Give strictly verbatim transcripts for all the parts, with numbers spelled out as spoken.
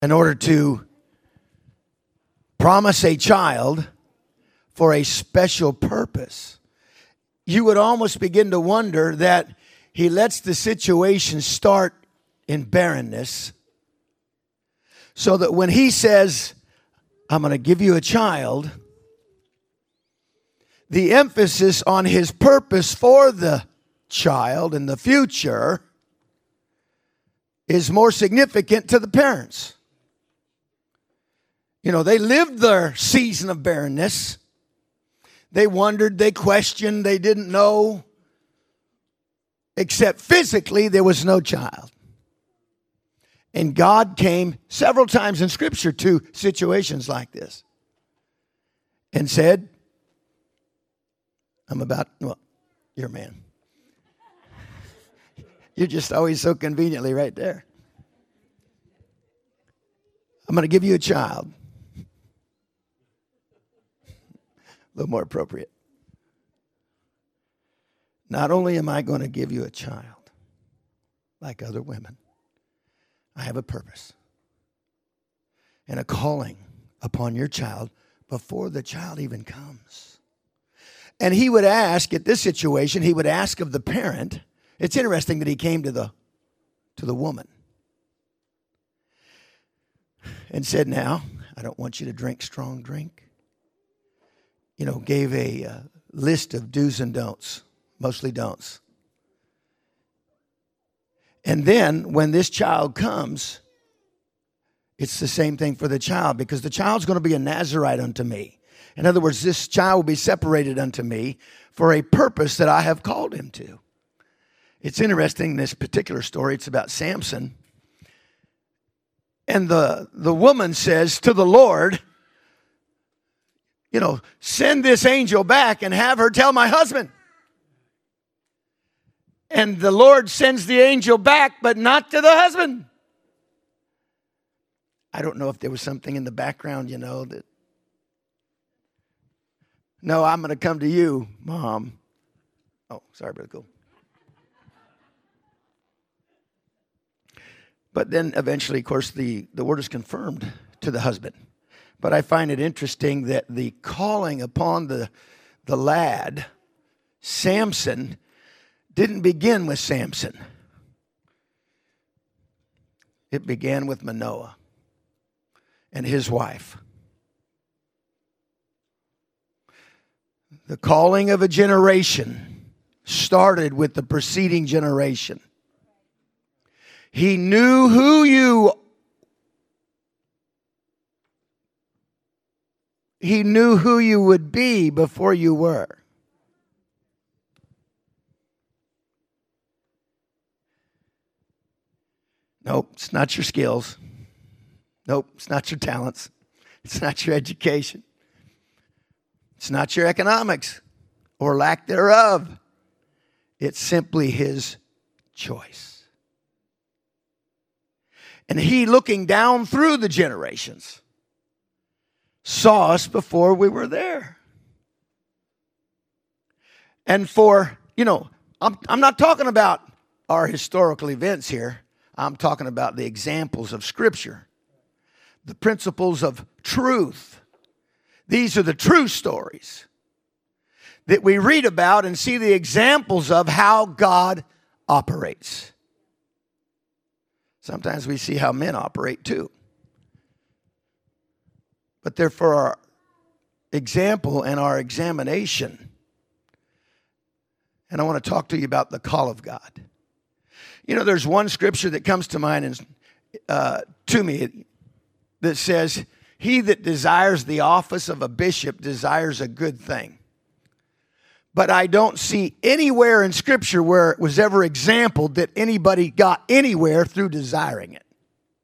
in order to promise a child for a special purpose. You would almost begin to wonder that he lets the situation start in barrenness so that when he says, I'm going to give you a child, the emphasis on his purpose for the child in the future is more significant to the parents. You know, they lived their season of barrenness. They wondered, they questioned, they didn't know. Except physically, there was no child. And God came several times in Scripture to situations like this and said, I'm about, well, you're a man. You're just always so conveniently right there. I'm going to give you a child. A little more appropriate. Not only am I going to give you a child like other women, I have a purpose and a calling upon your child before the child even comes. And he would ask, at this situation, he would ask of the parent. It's interesting that he came to the, to the woman and said, now, I don't want you to drink strong drink. You know, gave a uh, list of do's and don'ts, mostly don'ts. And then when this child comes, it's the same thing for the child, because the child's going to be a Nazirite unto me. In other words, this child will be separated unto me for a purpose that I have called him to. It's interesting, this particular story, it's about Samson. And the, the woman says to the Lord, you know, send this angel back and have her tell my husband. And the Lord sends the angel back, but not to the husband. I don't know if there was something in the background, you know, that, no, I'm going to come to you, Mom. Oh, sorry, Brother Cool. But then eventually, of course, the, the word is confirmed to the husband. But I find it interesting that the calling upon the, the lad, Samson, didn't begin with Samson. It began with Manoah and his wife. The calling of a generation started with the preceding generation. He knew who you He knew who you would be before you were. Nope, it's not your skills. Nope, it's not your talents. It's not your education. It's not your economics or lack thereof. It's simply his choice. And he, looking down through the generations, saw us before we were there. And for, you know, I'm, I'm not talking about our historical events here. I'm talking about the examples of Scripture, the principles of truth. These are the true stories that we read about and see the examples of how God operates. Sometimes we see how men operate too. But they're for our example and our examination. And I want to talk to you about the call of God. You know, there's one scripture that comes to mind and uh, to me that says, he that desires the office of a bishop desires a good thing. But I don't see anywhere in Scripture where it was ever exampled that anybody got anywhere through desiring it.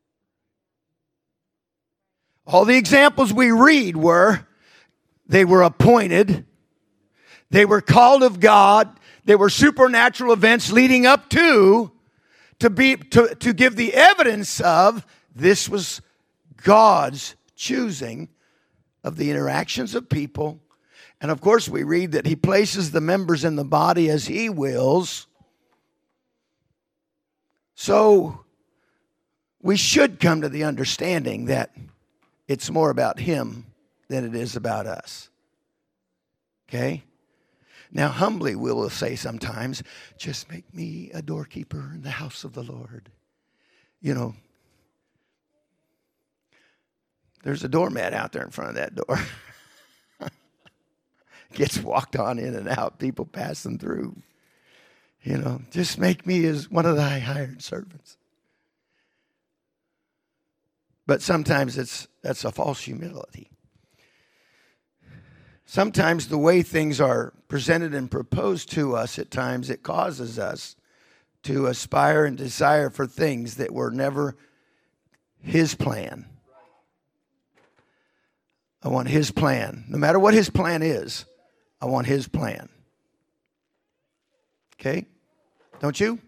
All the examples we read were, they were appointed, they were called of God, there were supernatural events leading up to, to be to, to give the evidence of this was God's choosing of the interactions of people. And of course, we read that he places the members in the body as he wills. So, we should come to the understanding that it's more about him than it is about us. Okay? Now, humbly, we will say sometimes, just make me a doorkeeper in the house of the Lord. You know, there's a doormat out there in front of that door. Gets walked on in and out, people passing through. You know, just make me as one of thy hired servants. But sometimes it's that's a false humility. Sometimes the way things are presented and proposed to us, at times it causes us to aspire and desire for things that were never his plan. I want his plan. No matter what his plan is, I want his plan. Okay? Don't you?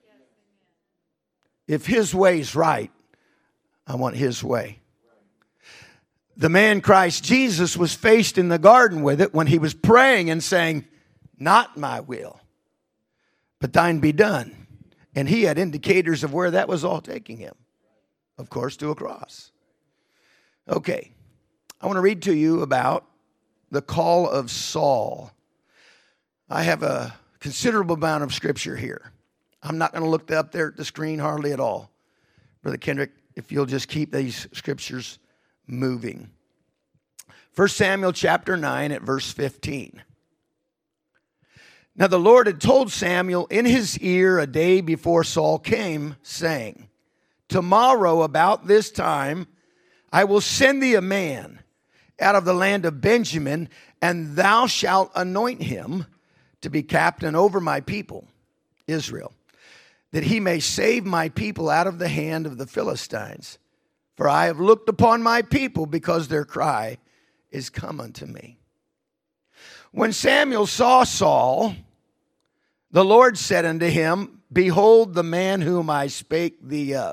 If his way's right, I want his way. The man Christ Jesus was faced in the garden with it when he was praying and saying, not my will, but thine be done. And he had indicators of where that was all taking him. Of course, to a cross. Okay. I want to read to you about the call of Saul. I have a considerable amount of scripture here. I'm not going to look up there at the screen hardly at all. Brother Kendrick, if you'll just keep these scriptures moving. First Samuel chapter nine at verse fifteen. Now the Lord had told Samuel in his ear a day before Saul came, saying, tomorrow about this time I will send thee a man out of the land of Benjamin, and thou shalt anoint him to be captain over my people, Israel, that he may save my people out of the hand of the Philistines. For I have looked upon my people, because their cry is come unto me. When Samuel saw Saul, the Lord said unto him, behold the man whom I spake thee of.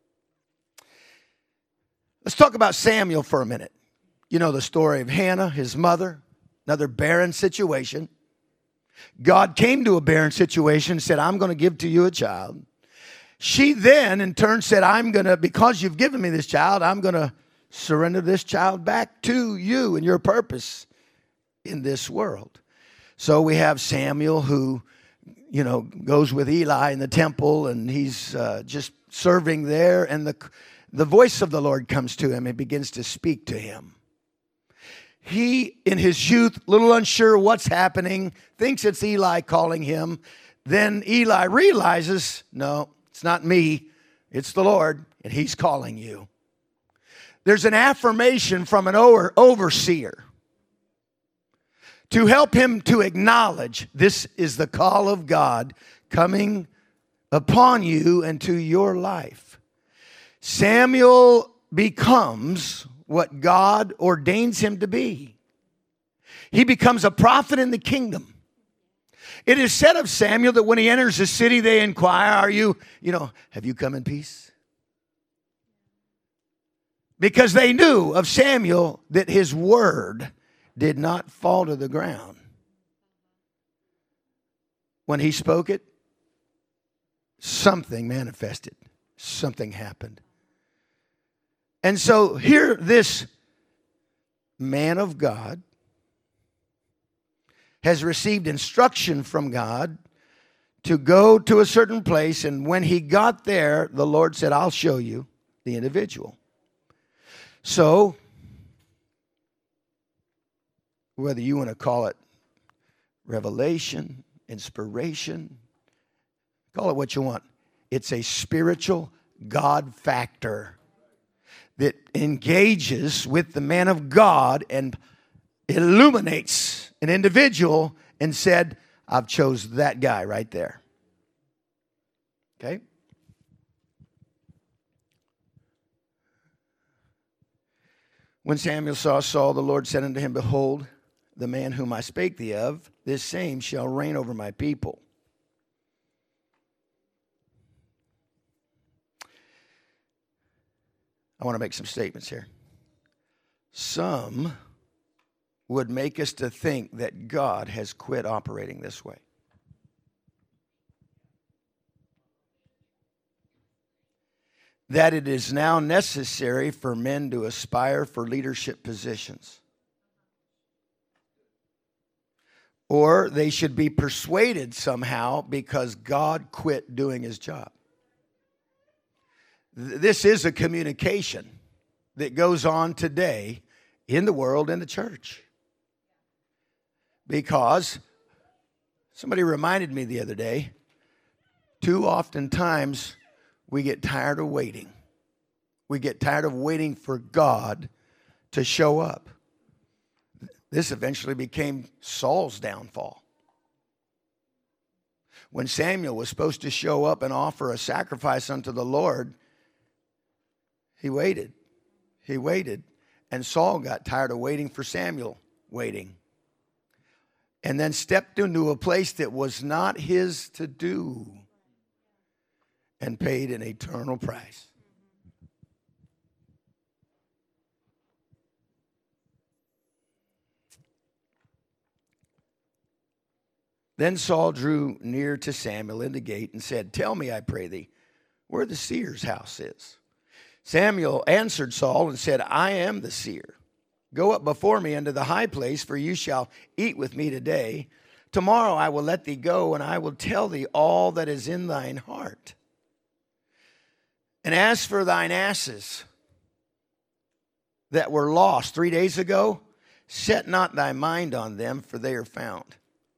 Let's talk about Samuel for a minute. You know the story of Hannah, his mother, another barren situation. God came to a barren situation and said, I'm going to give to you a child. She then, in turn, said, I'm going to, because you've given me this child, I'm going to surrender this child back to you and your purpose in this world. So we have Samuel who, you know, goes with Eli in the temple, and he's uh, just serving there. And the, the voice of the Lord comes to him and begins to speak to him. He, in his youth, little unsure what's happening, thinks it's Eli calling him. Then Eli realizes, no, it's not me, it's the Lord, and he's calling you. There's an affirmation from an over, overseer to help him to acknowledge this is the call of God coming upon you and to your life. Samuel becomes what God ordains him to be. He becomes a prophet in the kingdom. It is said of Samuel that when he enters a city, they inquire, are you, you know, have you come in peace? Because they knew of Samuel that his word did not fall to the ground. When he spoke it, something manifested. Something happened. And so here this man of God has received instruction from God to go to a certain place. And when he got there, the Lord said, I'll show you the individual. So, whether you want to call it revelation, inspiration, call it what you want. It's a spiritual God factor that engages with the man of God and illuminates an individual and said, I've chose that guy right there. Okay? When Samuel saw Saul, the Lord said unto him, behold, the man whom I spake thee of, this same shall reign over my people. I want to make some statements here. Some would make us to think that God has quit operating this way. that it is now necessary for men to aspire for leadership positions, or they should be persuaded somehow because God quit doing his job. This is a communication that goes on today in the world and the church. Because somebody reminded me the other day, too often times we get tired of waiting. We get tired of waiting for God to show up. This eventually became Saul's downfall. When Samuel was supposed to show up and offer a sacrifice unto the Lord, he waited. He waited. And Saul got tired of waiting for Samuel waiting. And then stepped into a place that was not his to do. And paid an eternal price. Then Saul drew near to Samuel in the gate and said, "Tell me, I pray thee, where the seer's house is." Samuel answered Saul and said, "I am the seer. Go up before me into the high place, for you shall eat with me today. Tomorrow I will let thee go, and I will tell thee all that is in thine heart. And as for thine asses that were lost three days ago, set not thy mind on them, for they are found."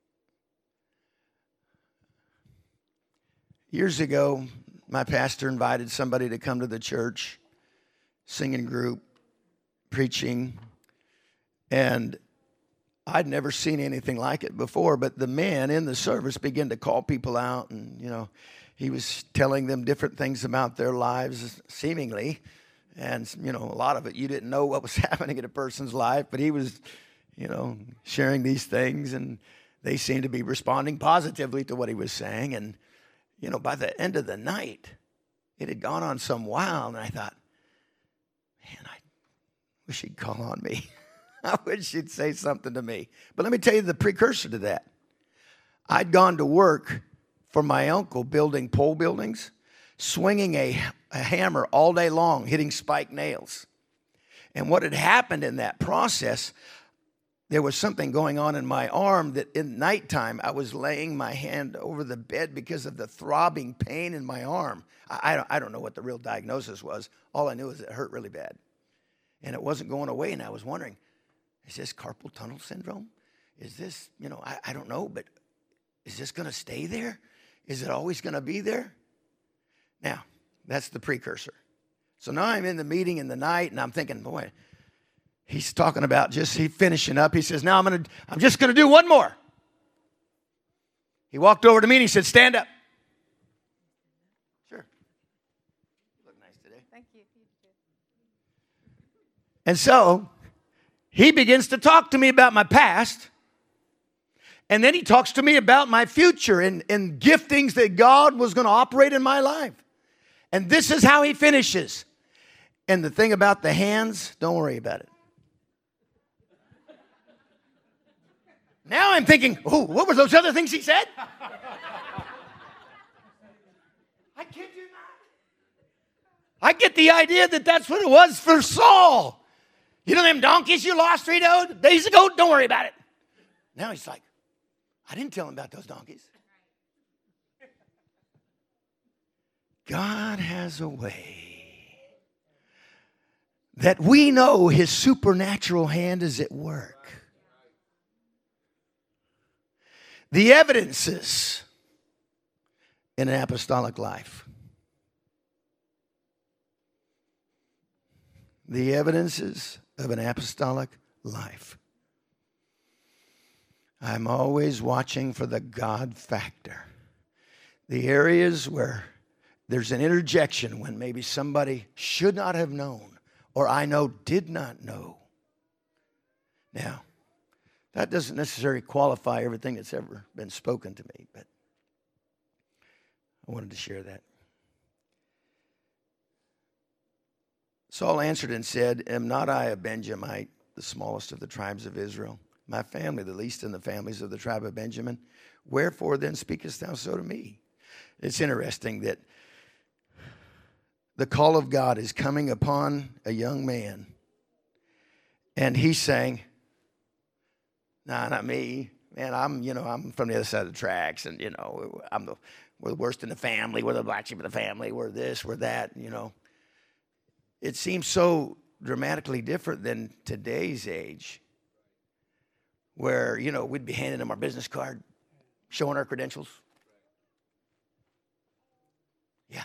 Years ago, my pastor invited somebody to come to the church, singing group, preaching, and I'd never seen anything like it before, but the man in the service began to call people out, and, you know, he was telling them different things about their lives, seemingly, and, you know, a lot of it, you didn't know what was happening in a person's life, but he was, you know, sharing these things, and they seemed to be responding positively to what he was saying, and you know, by the end of the night, it had gone on some while, and I thought, man, I wish he'd call on me. I wish he'd say something to me. But let me tell you the precursor to that. I'd gone to work for my uncle building pole buildings, swinging a, a hammer all day long, hitting spike nails. And what had happened in that process, there was something going on in my arm that in nighttime I was laying my hand over the bed because of the throbbing pain in my arm. I, I, don't, I don't know what the real diagnosis was. All I knew is it hurt really bad. And it wasn't going away, and I was wondering, is this carpal tunnel syndrome? Is this, you know, I, I don't know, but is this going to stay there? Is it always going to be there? Now, that's the precursor. So now I'm in the meeting in the night, and I'm thinking, boy, he's talking about just he finishing up. He says, now I'm gonna, I'm just gonna do one more. He walked over to me and he said, stand up. Sure. You look nice today. Thank you. And so he begins to talk to me about my past. And then he talks to me about my future and, and giftings that God was going to operate in my life. And this is how he finishes. And the thing about the hands, don't worry about it. Now I'm thinking, oh, what were those other things he said? I kid you not. I get the idea that that's what it was for Saul. You know them donkeys you lost three days ago? Don't worry about it. Now he's like, I didn't tell him about those donkeys. God has a way that we know his supernatural hand is at work. The evidences in an apostolic life. The evidences of an apostolic life. I'm always watching for the God factor. The areas where there's an interjection when maybe somebody should not have known or I know did not know. Now, that doesn't necessarily qualify everything that's ever been spoken to me, but I wanted to share that. Saul answered and said, am not I a Benjamite, the smallest of the tribes of Israel? My family, the least in the families of the tribe of Benjamin. Wherefore then speakest thou so to me? It's interesting that the call of God is coming upon a young man. And he's saying, nah, not me. Man, I'm, you know, I'm from the other side of the tracks. And, you know, I'm the, we're the worst in the family. We're the black sheep of the family. We're this, we're that, you know. It seems so dramatically different than today's age, where, you know, we'd be handing them our business card, showing our credentials. Yeah.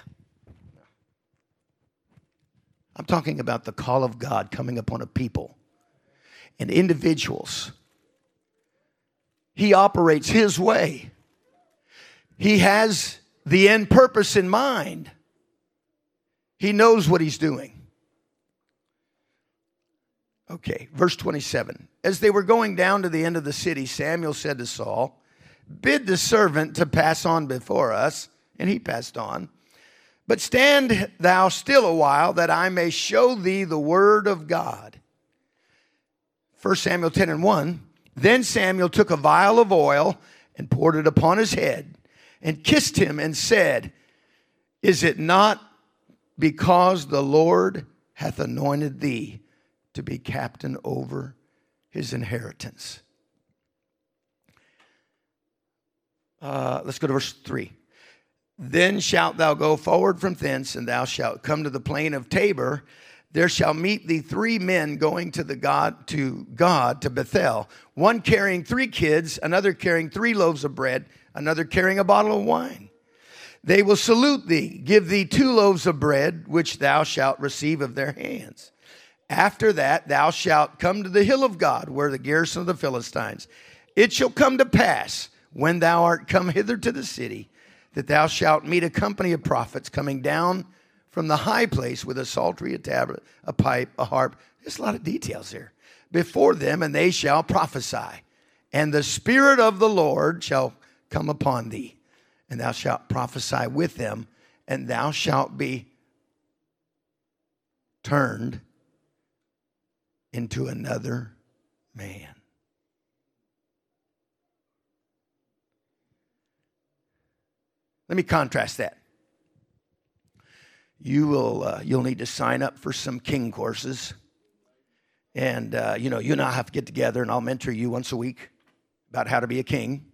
I'm talking about the call of God coming upon a people and individuals. He operates His way. He has the end purpose in mind. He knows what He's doing. Okay, verse twenty-seven. As they were going down to the end of the city, Samuel said to Saul, bid the servant to pass on before us. And he passed on. But stand thou still a while, that I may show thee the word of God. First Samuel ten and one. Then Samuel took a vial of oil and poured it upon his head and kissed him and said, is it not because the Lord hath anointed thee to be captain over his inheritance? Uh, let's go to verse three. Then shalt thou go forward from thence, and thou shalt come to the plain of Tabor. There shall meet thee three men going to the God to God to Bethel, one carrying three kids, another carrying three loaves of bread, another carrying a bottle of wine. They will salute thee, give thee two loaves of bread, which thou shalt receive of their hands. After that thou shalt come to the hill of God, where the garrison of the Philistines. It shall come to pass, when thou art come hither to the city, that thou shalt meet a company of prophets coming down from the high place with a psaltery, a tablet, a pipe, a harp. There's a lot of details here. Before them, and they shall prophesy. And the Spirit of the Lord shall come upon thee, and thou shalt prophesy with them, and thou shalt be turned into another man. Let me contrast that. You will, uh, you'll need to sign up for some king courses. And, uh, you know, you and I have to get together, and I'll mentor you once a week about how to be a king.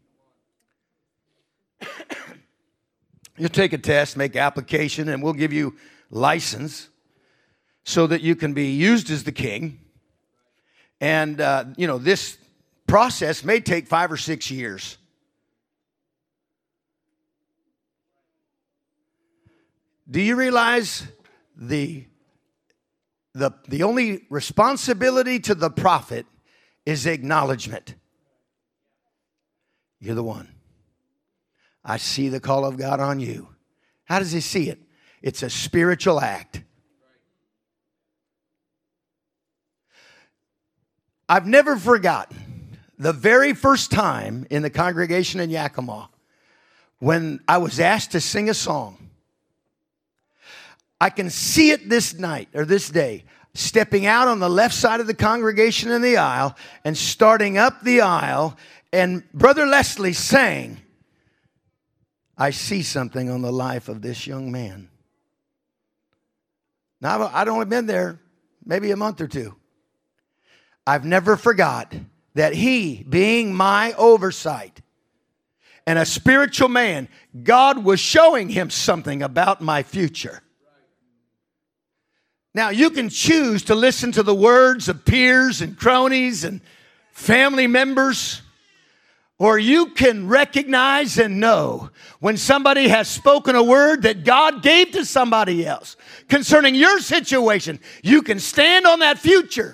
You'll take a test, make application, and we'll give you license so that you can be used as the king. And, uh, you know, this process may take five or six years. Do you realize the, the, the only responsibility to the prophet is acknowledgement? You're the one. I see the call of God on you. How does he see it? It's a spiritual act. I've never forgotten the very first time in the congregation in Yakima when I was asked to sing a song. I can see it this night or this day, stepping out on the left side of the congregation in the aisle and starting up the aisle, and Brother Leslie sang, I see something on the life of this young man. Now, I'd only been there maybe a month or two. I've never forgot that he, being my oversight and a spiritual man, God was showing him something about my future. Now, you can choose to listen to the words of peers and cronies and family members, or you can recognize and know when somebody has spoken a word that God gave to somebody else concerning your situation. You can stand on that future.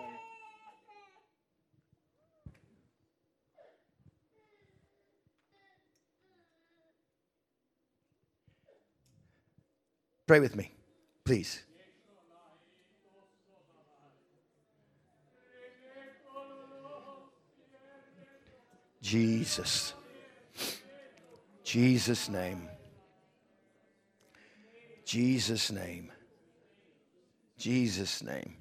Pray with me, please. Jesus. Jesus' name. Jesus' name. Jesus' name.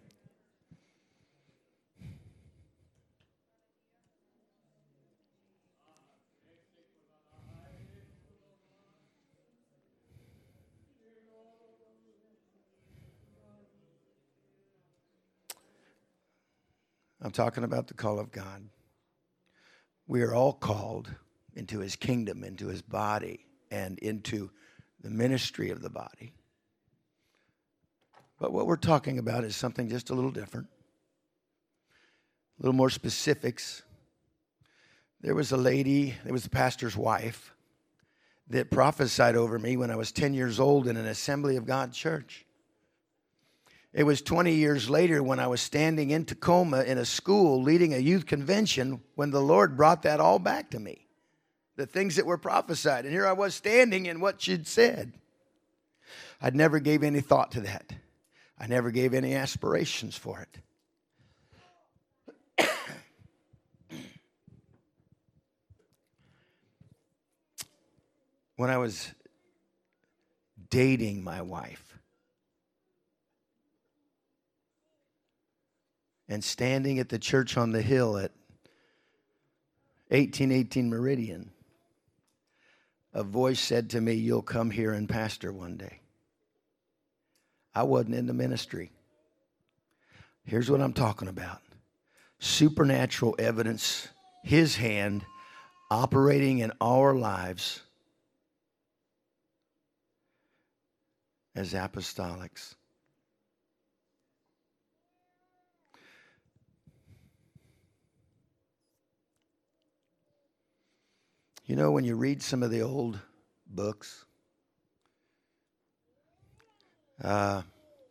I'm talking about the call of God. We are all called into his kingdom, into his body, and into the ministry of the body. But what we're talking about is something just a little different, a little more specifics. There was a lady, there was the pastor's wife, that prophesied over me when I was ten years old in an Assembly of God church. It was twenty years later when I was standing in Tacoma in a school leading a youth convention when the Lord brought that all back to me. The things that were prophesied. And here I was standing in what she'd said. I never gave any thought to that. I never gave any aspirations for it. When I was dating my wife and standing at the church on the hill at eighteen eighteen Meridian, a voice said to me, "You'll come here and pastor one day." I wasn't in the ministry. Here's what I'm talking about. Supernatural evidence, his hand operating in our lives as apostolics. You know, when you read some of the old books, uh,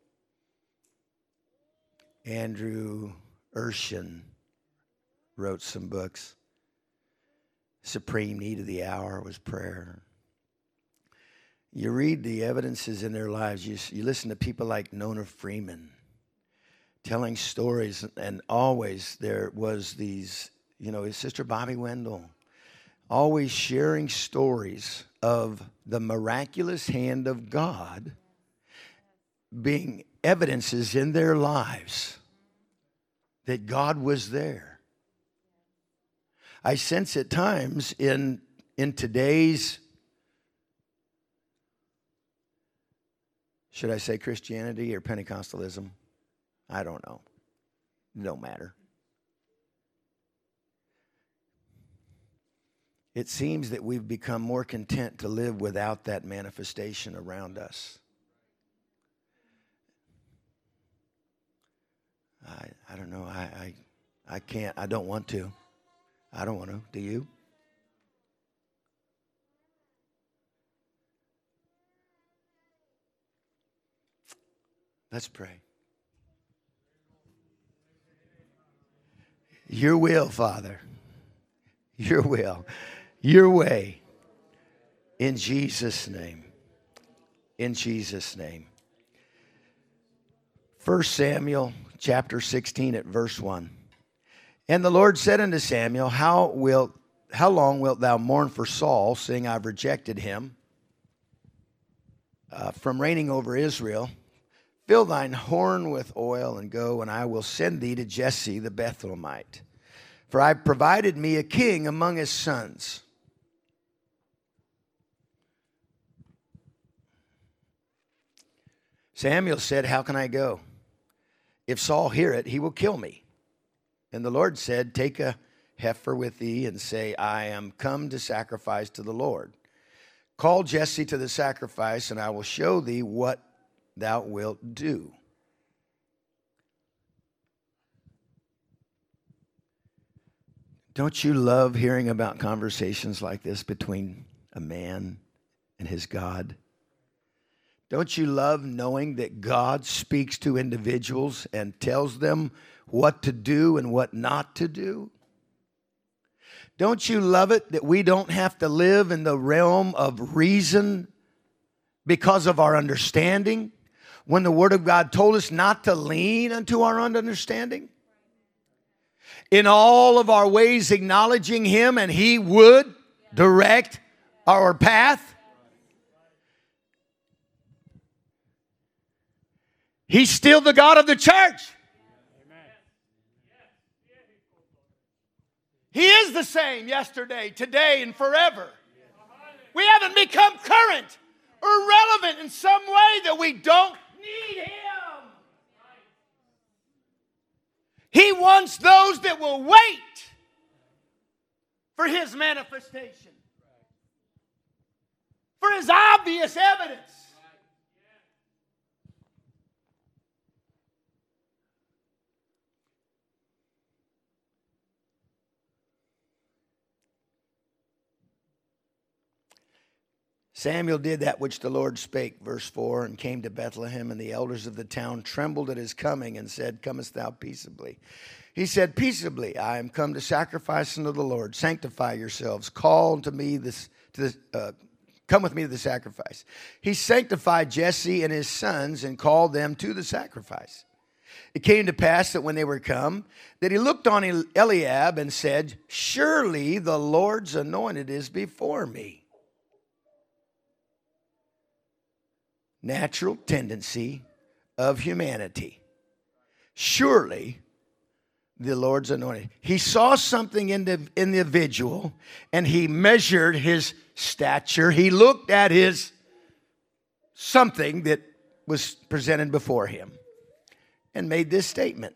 Andrew Urshan wrote some books. Supreme need of the hour was prayer. You read the evidences in their lives. You, you listen to people like Nona Freeman telling stories, and always there was these, you know, his sister Bobby Wendell, always sharing stories of the miraculous hand of God being evidences in their lives that God was there. I sense at times in, in today's, should I say Christianity or Pentecostalism? I don't know. It don't matter. It seems that we've become more content to live without that manifestation around us. I I don't know. I, I I can't. I don't want to. I don't want to. Do you? Let's pray. Your will, Father. Your will. Your way. In Jesus' name. In Jesus' name. First Samuel chapter sixteen at verse one. And the Lord said unto Samuel, How wilt, how long wilt thou mourn for Saul, seeing I've rejected him uh, from reigning over Israel? Fill thine horn with oil and go, and I will send thee to Jesse the Bethlehemite. For I provided me a king among his sons. Samuel said, How can I go? If Saul hear it, he will kill me. And the Lord said, Take a heifer with thee and say, I am come to sacrifice to the Lord. Call Jesse to the sacrifice, and I will show thee what thou wilt do. Don't you love hearing about conversations like this between a man and his God? Don't you love knowing that God speaks to individuals and tells them what to do and what not to do? Don't you love it that we don't have to live in the realm of reason because of our understanding, when the Word of God told us not to lean unto our own understanding? In all of our ways acknowledging Him, and He would direct our path. He's still the God of the church. He is the same yesterday, today, and forever. We haven't become current or relevant in some way that we don't need Him. He wants those that will wait for His manifestation, for His obvious evidence. Samuel did that which the Lord spake, verse four, and came to Bethlehem, and the elders of the town trembled at his coming and said, Comest thou peaceably? He said, Peaceably, I am come to sacrifice unto the Lord. Sanctify yourselves. Call unto me this, to this, uh, come with me to the sacrifice. He sanctified Jesse and his sons and called them to the sacrifice. It came to pass that when they were come, that he looked on Eliab and said, Surely the Lord's anointed is before me. Natural tendency of humanity. Surely the Lord's anointed. He saw something in the individual and he measured his stature. He looked at his something that was presented before him and made this statement.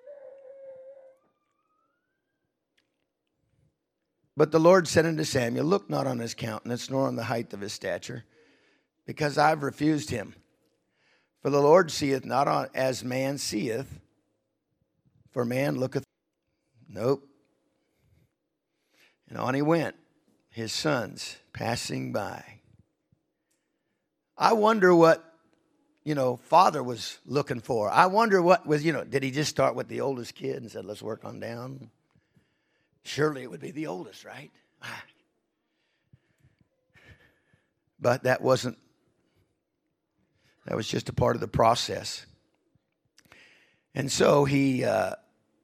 But the Lord said unto Samuel, Look not on his countenance, nor on the height of his stature, because I've refused him. For the Lord seeth not on, as man seeth, for man looketh. Nope. And on he went, his sons passing by. I wonder what, you know, father was looking for. I wonder what was, you know, did he just start with the oldest kid and said, let's work on down? Surely it would be the oldest, right? But that wasn't. That was just a part of the process. And so he, uh,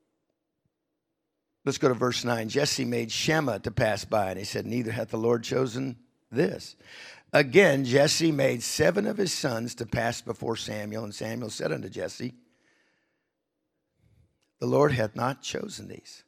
let's go to verse nine. Jesse made Shema to pass by, and he said, Neither hath the Lord chosen this. Again, Jesse made seven of his sons to pass before Samuel, and Samuel said unto Jesse, The Lord hath not chosen these.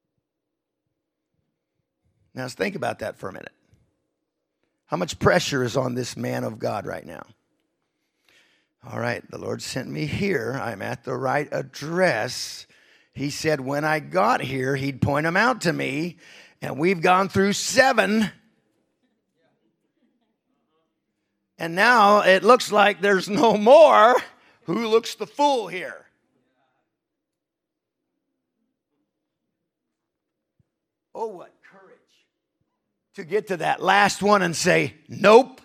Now, let's think about that for a minute. How much pressure is on this man of God right now? All right, the Lord sent me here. I'm at the right address. He said when I got here, he'd point them out to me, and we've gone through seven. And now it looks like there's no more. Who looks the fool here? Oh, what courage to get to that last one and say, nope.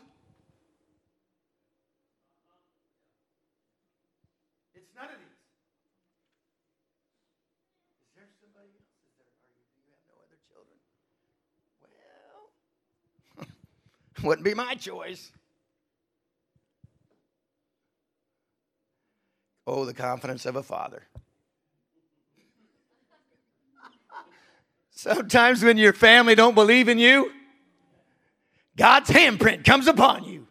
Wouldn't be my choice. Oh, the confidence of a father. Sometimes when your family don't believe in you, God's handprint comes upon you.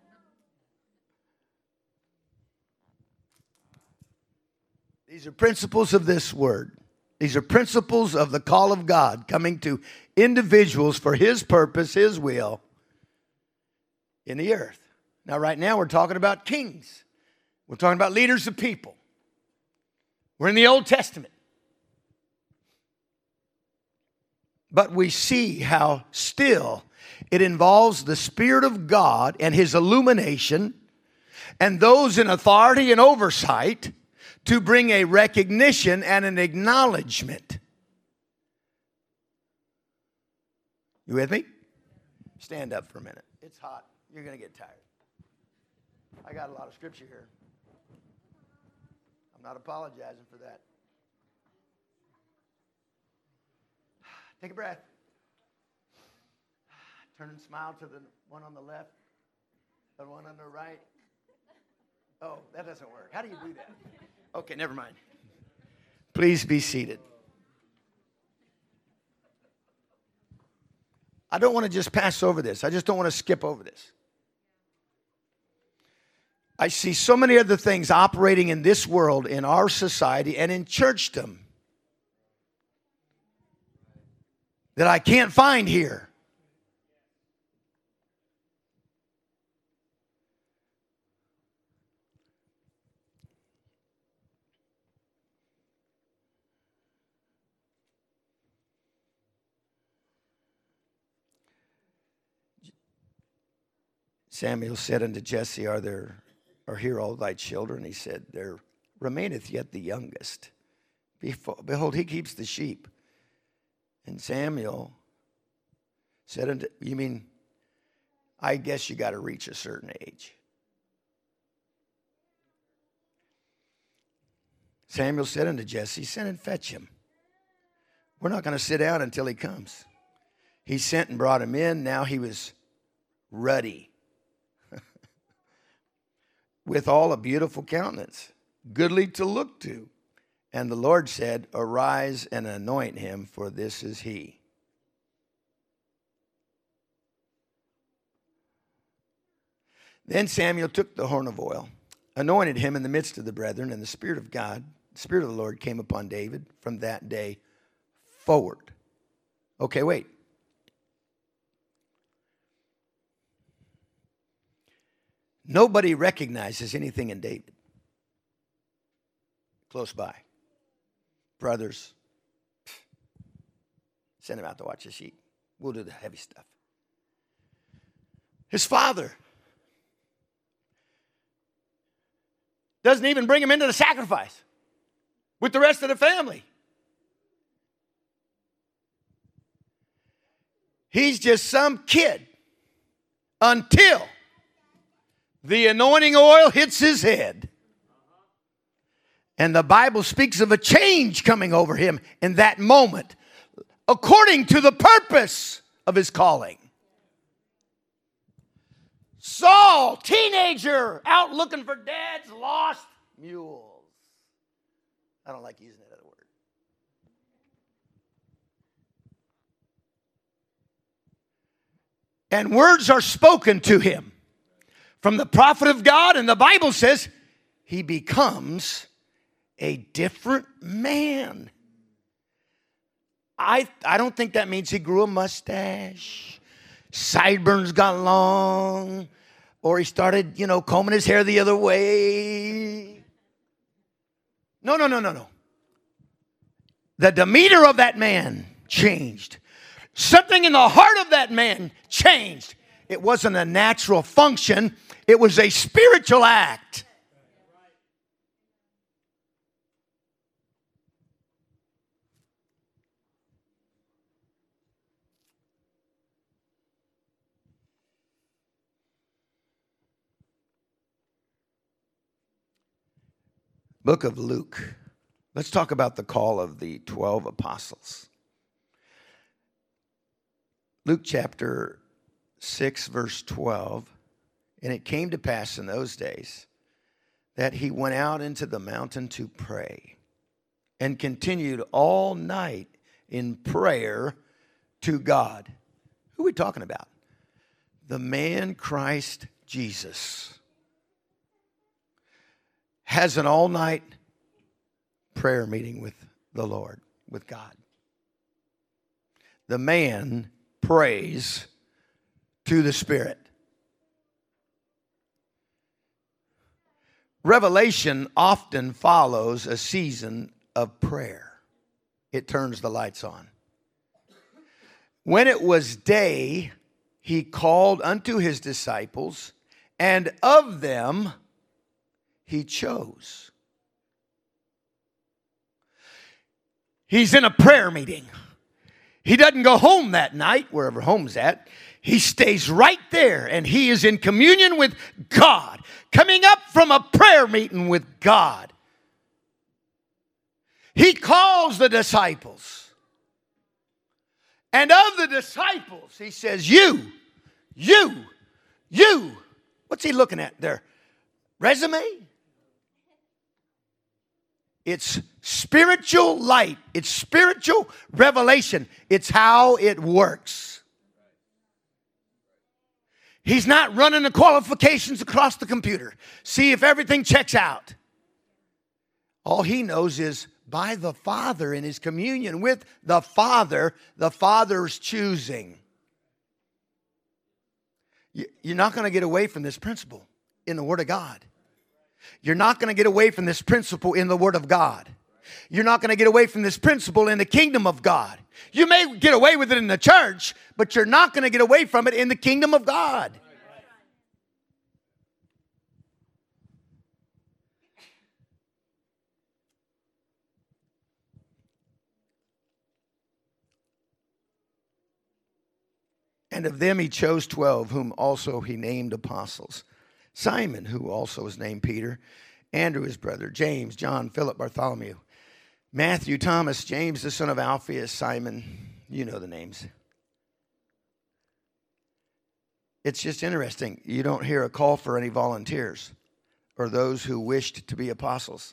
These are principles of this word. These are principles of the call of God coming to individuals for His purpose, His will in the earth. Now, right now, we're talking about kings. We're talking about leaders of people. We're in the Old Testament. But we see how still it involves the Spirit of God and His illumination and those in authority and oversight to bring a recognition and an acknowledgement. You with me? Stand up for a minute. It's hot. You're going to get tired. I got a lot of scripture here. I'm not apologizing for that. Take a breath. Turn and smile to the one on the left, the one on the right. Oh, that doesn't work. How do you do that? Okay, never mind. Please be seated. I don't want to just pass over this. I just don't want to skip over this. I see so many other things operating in this world, in our society, and in churchdom that I can't find here. Samuel said unto Jesse, Are there are here all thy children? He said, There remaineth yet the youngest. Behold, he keeps the sheep. And Samuel said unto, You mean, I guess you got to reach a certain age. Samuel said unto Jesse, Send and fetch him. We're not going to sit down until he comes. He sent and brought him in. Now he was ruddy, with all a beautiful countenance, goodly to look to. And the Lord said, Arise and anoint him, for this is he. Then Samuel took the horn of oil, anointed him in the midst of the brethren, and the Spirit of God, the Spirit of the Lord came upon David from that day forward. Okay, wait. Nobody recognizes anything in David. Close by. Brothers, send him out to watch the sheep. We'll do the heavy stuff. His father doesn't even bring him into the sacrifice with the rest of the family. He's just some kid until the anointing oil hits his head. And the Bible speaks of a change coming over him in that moment, according to the purpose of his calling. Saul, teenager, out looking for dad's lost mules. I don't like using that other word. And words are spoken to him from the prophet of God, and the Bible says he becomes a different man. I, I don't think that means he grew a mustache, sideburns got long, or he started, you know, combing his hair the other way. No, no, no, no, no. The demeanor of that man changed. Something in the heart of that man changed. It wasn't a natural function. It was a spiritual act. Book of Luke. Let's talk about the call of the twelve apostles. Luke chapter six, verse twelve. And it came to pass in those days that he went out into the mountain to pray and continued all night in prayer to God. Who are we talking about? The man Christ Jesus has an all-night prayer meeting with the Lord, with God. The man prays to the Spirit. Revelation often follows a season of prayer. It turns the lights on. When it was day, he called unto his disciples, and of them he chose. He's in a prayer meeting. He doesn't go home that night, wherever home's at. He stays right there, and he is in communion with God, coming up from a prayer meeting with God. He calls the disciples. And of the disciples, he says, you, you, you. What's he looking at there? Resume? It's spiritual light. It's spiritual revelation. It's how it works. He's not running the qualifications across the computer. See if everything checks out. All he knows is by the Father in his communion with the Father, the Father's choosing. You're not going to get away from this principle in the Word of God. You're not going to get away from this principle in the Word of God. You're not going to get away from this principle in the kingdom of God. You may get away with it in the church, but you're not going to get away from it in the kingdom of God. And of them he chose twelve, whom also he named apostles. Simon, who also was named Peter, Andrew his brother, James, John, Philip, Bartholomew, Matthew, Thomas, James the son of Alphaeus, Simon, you know the names. It's just interesting. You don't hear a call for any volunteers or those who wished to be apostles.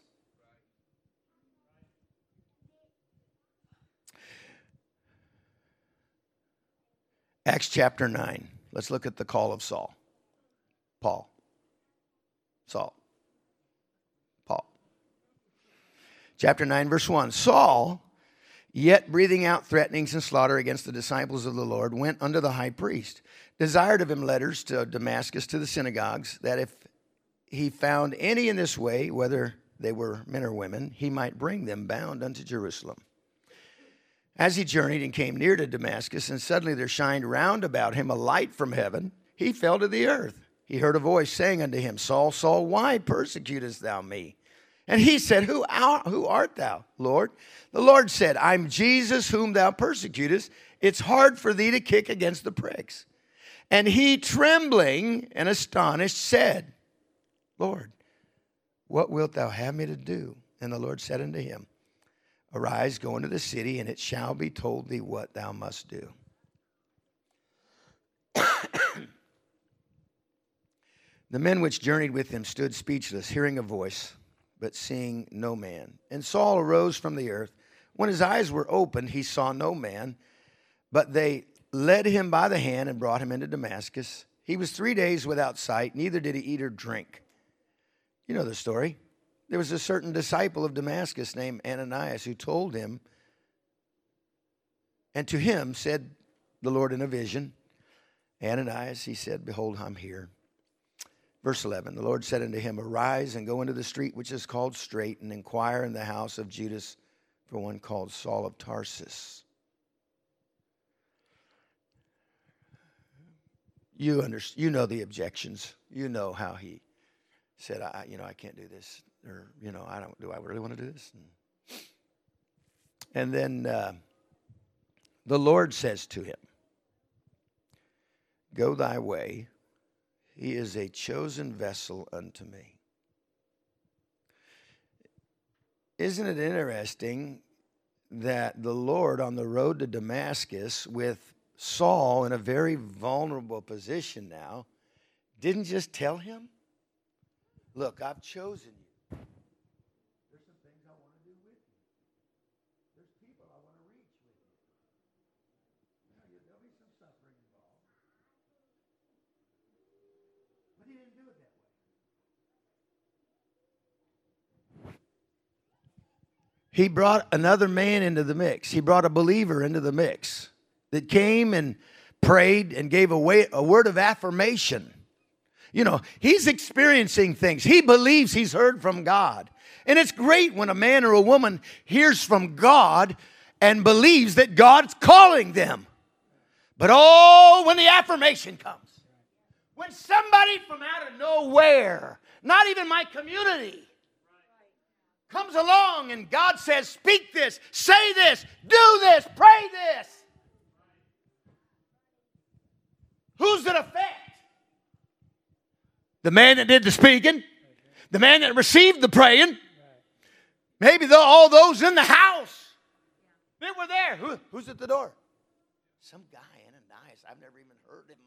Acts chapter nine. Let's look at the call of Saul. Paul. Saul. Paul. Chapter nine, verse one. Saul, yet breathing out threatenings and slaughter against the disciples of the Lord, went unto the high priest, desired of him letters to Damascus to the synagogues, that if he found any in this way, whether they were men or women, he might bring them bound unto Jerusalem. As he journeyed and came near to Damascus, and suddenly there shined round about him a light from heaven, he fell to the earth. He heard a voice saying unto him, Saul, Saul, why persecutest thou me? And he said, Who who art thou, Lord? The Lord said, I'm Jesus whom thou persecutest. It's hard for thee to kick against the pricks. And he, trembling and astonished, said, Lord, what wilt thou have me to do? And the Lord said unto him, Arise, go into the city, and it shall be told thee what thou must do. The men which journeyed with him stood speechless, hearing a voice, but seeing no man. And Saul arose from the earth. When his eyes were opened, he saw no man, but they led him by the hand and brought him into Damascus. He was three days without sight, neither did he eat or drink. You know the story. There was a certain disciple of Damascus named Ananias who told him, and to him said the Lord in a vision, Ananias, he said, Behold, I'm here. Verse eleven, the Lord said unto him, Arise and go into the street which is called Straight, and inquire in the house of Judas for one called Saul of Tarsus. You understand, you know the objections. You know how he said, I, you know, I can't do this. Or, you know, I don't, do I really want to do this? And then uh, the Lord says to him, Go thy way. He is a chosen vessel unto me. Isn't it interesting that the Lord on the road to Damascus with Saul in a very vulnerable position now didn't just tell him, look, I've chosen you. There's some things I want to do with you. There's people I want to reach with you. You know, there'll be some suffering involved. But he didn't do it that way. He brought another man into the mix. He brought a believer into the mix that came and prayed and gave a, way, a word of affirmation. You know, he's experiencing things. He believes he's heard from God. And it's great when a man or a woman hears from God and believes that God's calling them. But oh, when the affirmation comes, when somebody from out of nowhere, not even my community, comes along and God says, speak this, say this, do this, pray this. Who's it affect? The man that did the speaking, the man that received the praying, maybe the, all those in the house that were there. Who, who's at the door? Some guy, Ananias. I've never even heard of him.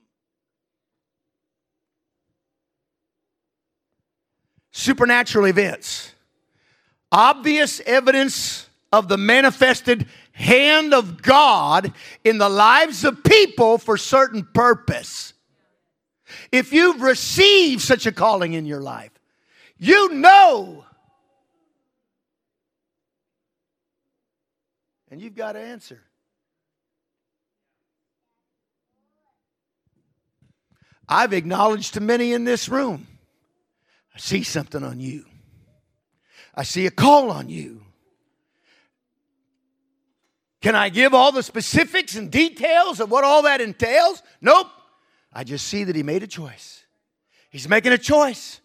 Supernatural events. Obvious evidence of the manifested hand of God in the lives of people for certain purpose. If you've received such a calling in your life, you know. And you've got to answer. I've acknowledged to many in this room, I see something on you. I see a call on you. Can I give all the specifics and details of what all that entails? Nope. I just see that he made a choice. He's making a choice.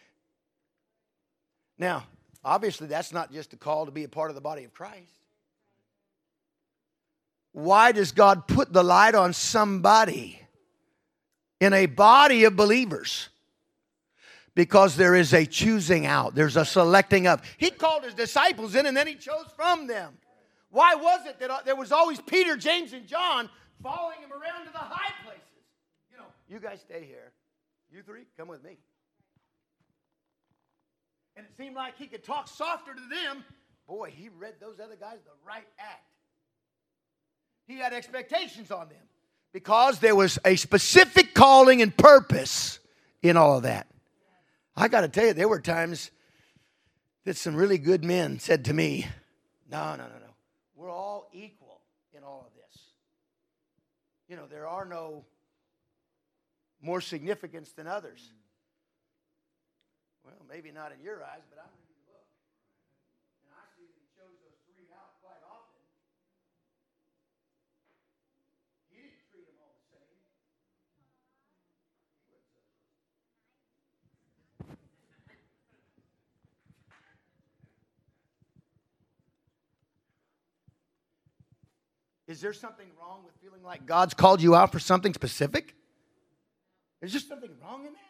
Now, obviously, that's not just a call to be a part of the body of Christ. Why does God put the light on somebody in a body of believers. Because there is a choosing out. There's a selecting of. He called his disciples in and then he chose from them. Why was it that there was always Peter, James, and John following him around to the high places? You know, you guys stay here. You three, come with me. And it seemed like he could talk softer to them. Boy, he read those other guys the right act. He had expectations on them because there was a specific calling and purpose in all of that. I got to tell you, there were times that some really good men said to me, no, no, no, no. We're all equal in all of this. You know, there are no more significance than others. Well, maybe not in your eyes, but I'm reading the book. And I see that he chose those three out quite often. He didn't treat them all the same. Is there something wrong with feeling like God's called you out for something specific? Is there something wrong in that?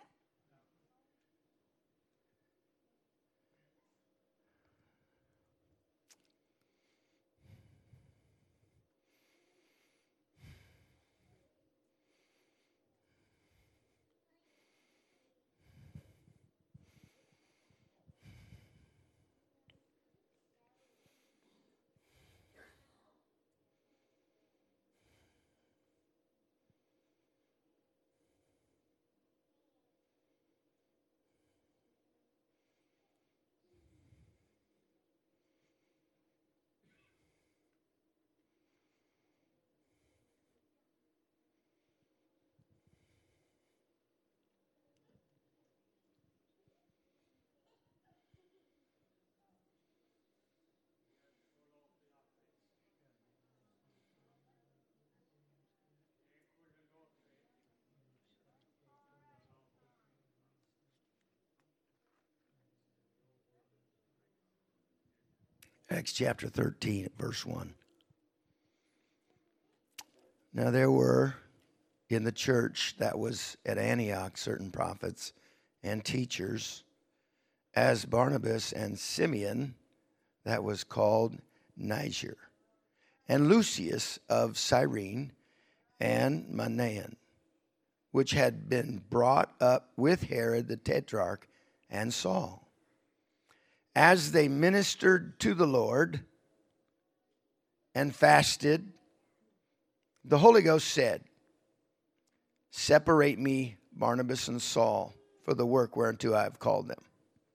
Acts chapter thirteen, verse one. Now there were in the church that was at Antioch certain prophets and teachers, as Barnabas and Simeon, that was called Niger, and Lucius of Cyrene, and Manaen, which had been brought up with Herod the Tetrarch and Saul. As they ministered to the Lord and fasted, the Holy Ghost said, separate me, Barnabas and Saul, for the work whereunto I have called them.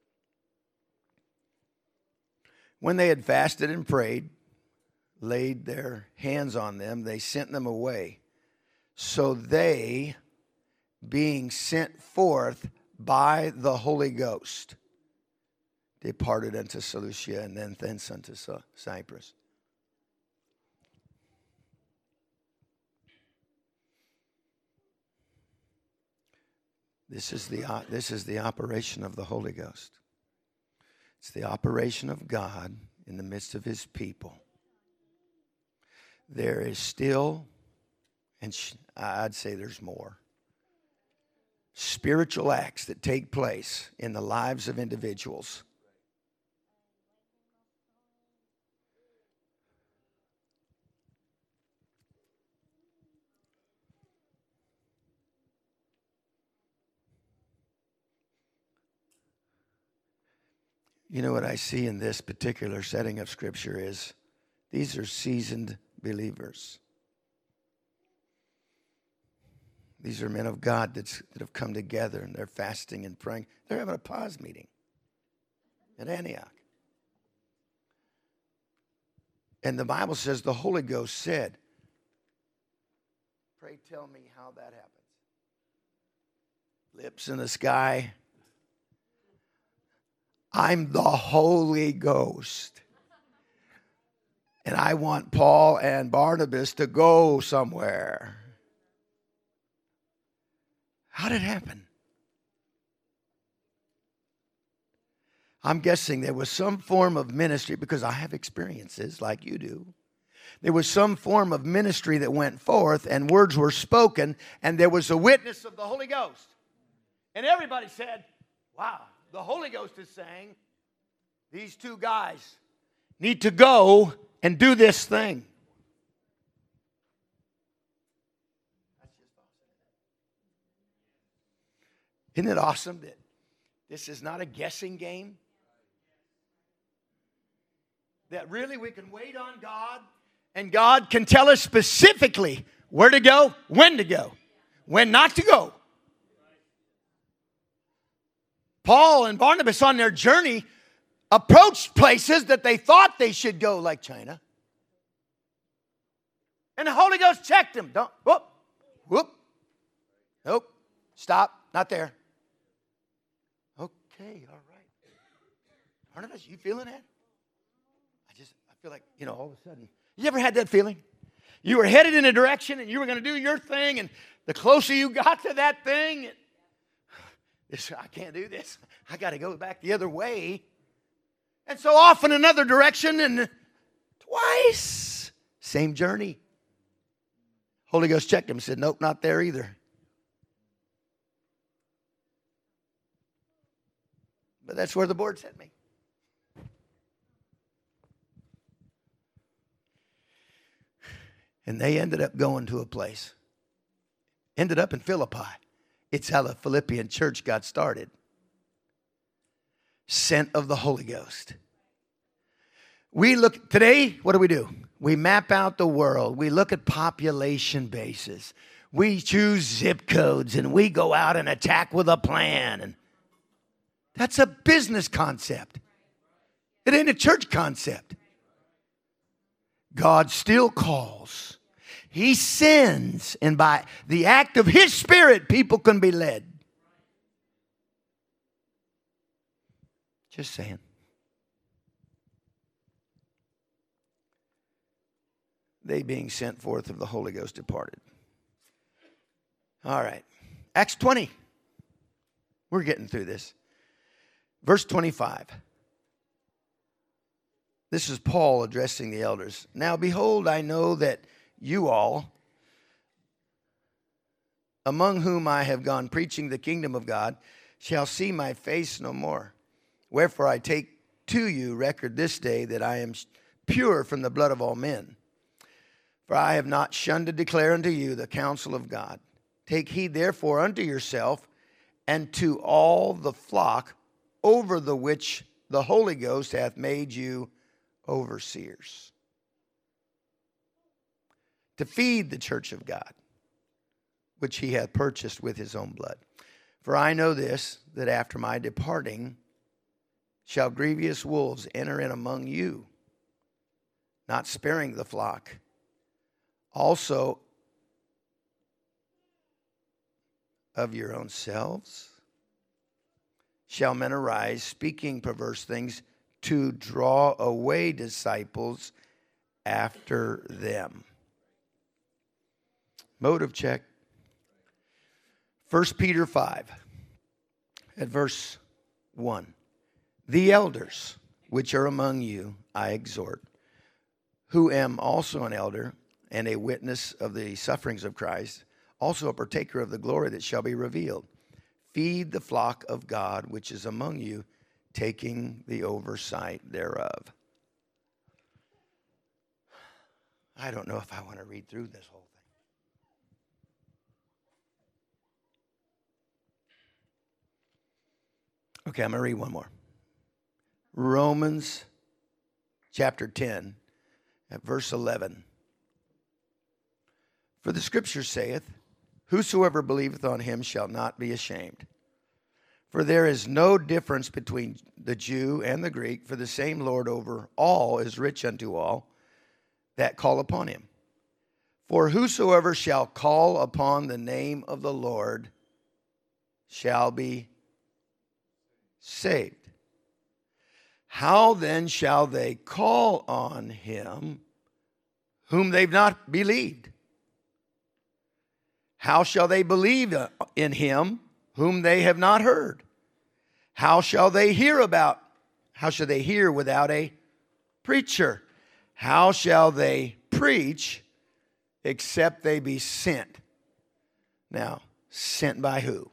When they had fasted and prayed, laid their hands on them, they sent them away. So they, being sent forth by the Holy Ghost, departed unto Seleucia and then thence unto Cyprus. This is the uh, this is the operation of the Holy Ghost. It's the operation of God in the midst of his people. There is still, and sh- I'd say there's more, spiritual acts that take place in the lives of individuals. You know what I see in this particular setting of Scripture is these are seasoned believers. These are men of God that's, that have come together and they're fasting and praying. They're having a pause meeting at Antioch. And the Bible says the Holy Ghost said, pray tell me how that happens. Lips in the sky. I'm the Holy Ghost. And I want Paul and Barnabas to go somewhere. How did it happen? I'm guessing there was some form of ministry, because I have experiences like you do. There was some form of ministry that went forth, and words were spoken, and there was a witness of the Holy Ghost. And everybody said, wow, the Holy Ghost is saying, these two guys need to go and do this thing. Isn't it awesome that this is not a guessing game? That really we can wait on God, and God can tell us specifically where to go, when to go, when not to go. Paul and Barnabas on their journey approached places that they thought they should go, like China. And the Holy Ghost checked them. Don't, whoop, whoop. Nope, stop, not there. Okay, all right. Barnabas, you feeling that? I just, I feel like, you know, all of a sudden. You ever had that feeling? You were headed in a direction and you were going to do your thing, and the closer you got to that thing, it, this, I can't do this. I got to go back the other way. And so off in another direction, and twice, same journey. Holy Ghost checked him and said, nope, not there either. But that's where the Lord sent me. And they ended up going to a place. Ended up in Philippi. It's how the Philippian church got started. Sent of the Holy Ghost. We look, today, what do we do? We map out the world. We look at population bases. We choose zip codes, and we go out and attack with a plan. And that's a business concept. It ain't a church concept. God still calls. He sends, and by the act of His Spirit, people can be led. Just saying. They, being sent forth of the Holy Ghost, departed. All right. Acts twenty. We're getting through this. Verse twenty-five. This is Paul addressing the elders. Now, behold, I know that you all, among whom I have gone preaching the kingdom of God, shall see my face no more. Wherefore I take to you record this day that I am pure from the blood of all men. For I have not shunned to declare unto you the counsel of God. Take heed therefore unto yourself and to all the flock over the which the Holy Ghost hath made you overseers, to feed the church of God, which He hath purchased with His own blood. For I know this, that after my departing shall grievous wolves enter in among you, not sparing the flock. Also of your own selves shall men arise, speaking perverse things, to draw away disciples after them. Motive check. First Peter five, at verse one. The elders which are among you I exhort, who am also an elder and a witness of the sufferings of Christ, also a partaker of the glory that shall be revealed. Feed the flock of God which is among you, taking the oversight thereof. I don't know if I want to read through this whole thing. Okay, I'm going to read one more. Romans chapter ten, at verse eleven. For the scripture saith, whosoever believeth on Him shall not be ashamed. For there is no difference between the Jew and the Greek, for the same Lord over all is rich unto all that call upon Him. For whosoever shall call upon the name of the Lord shall be saved. How then shall they call on Him whom they've not believed? How shall they believe in Him whom they have not heard? How shall they hear about, how shall they hear without a preacher? How shall they preach except they be sent. Now, sent by who?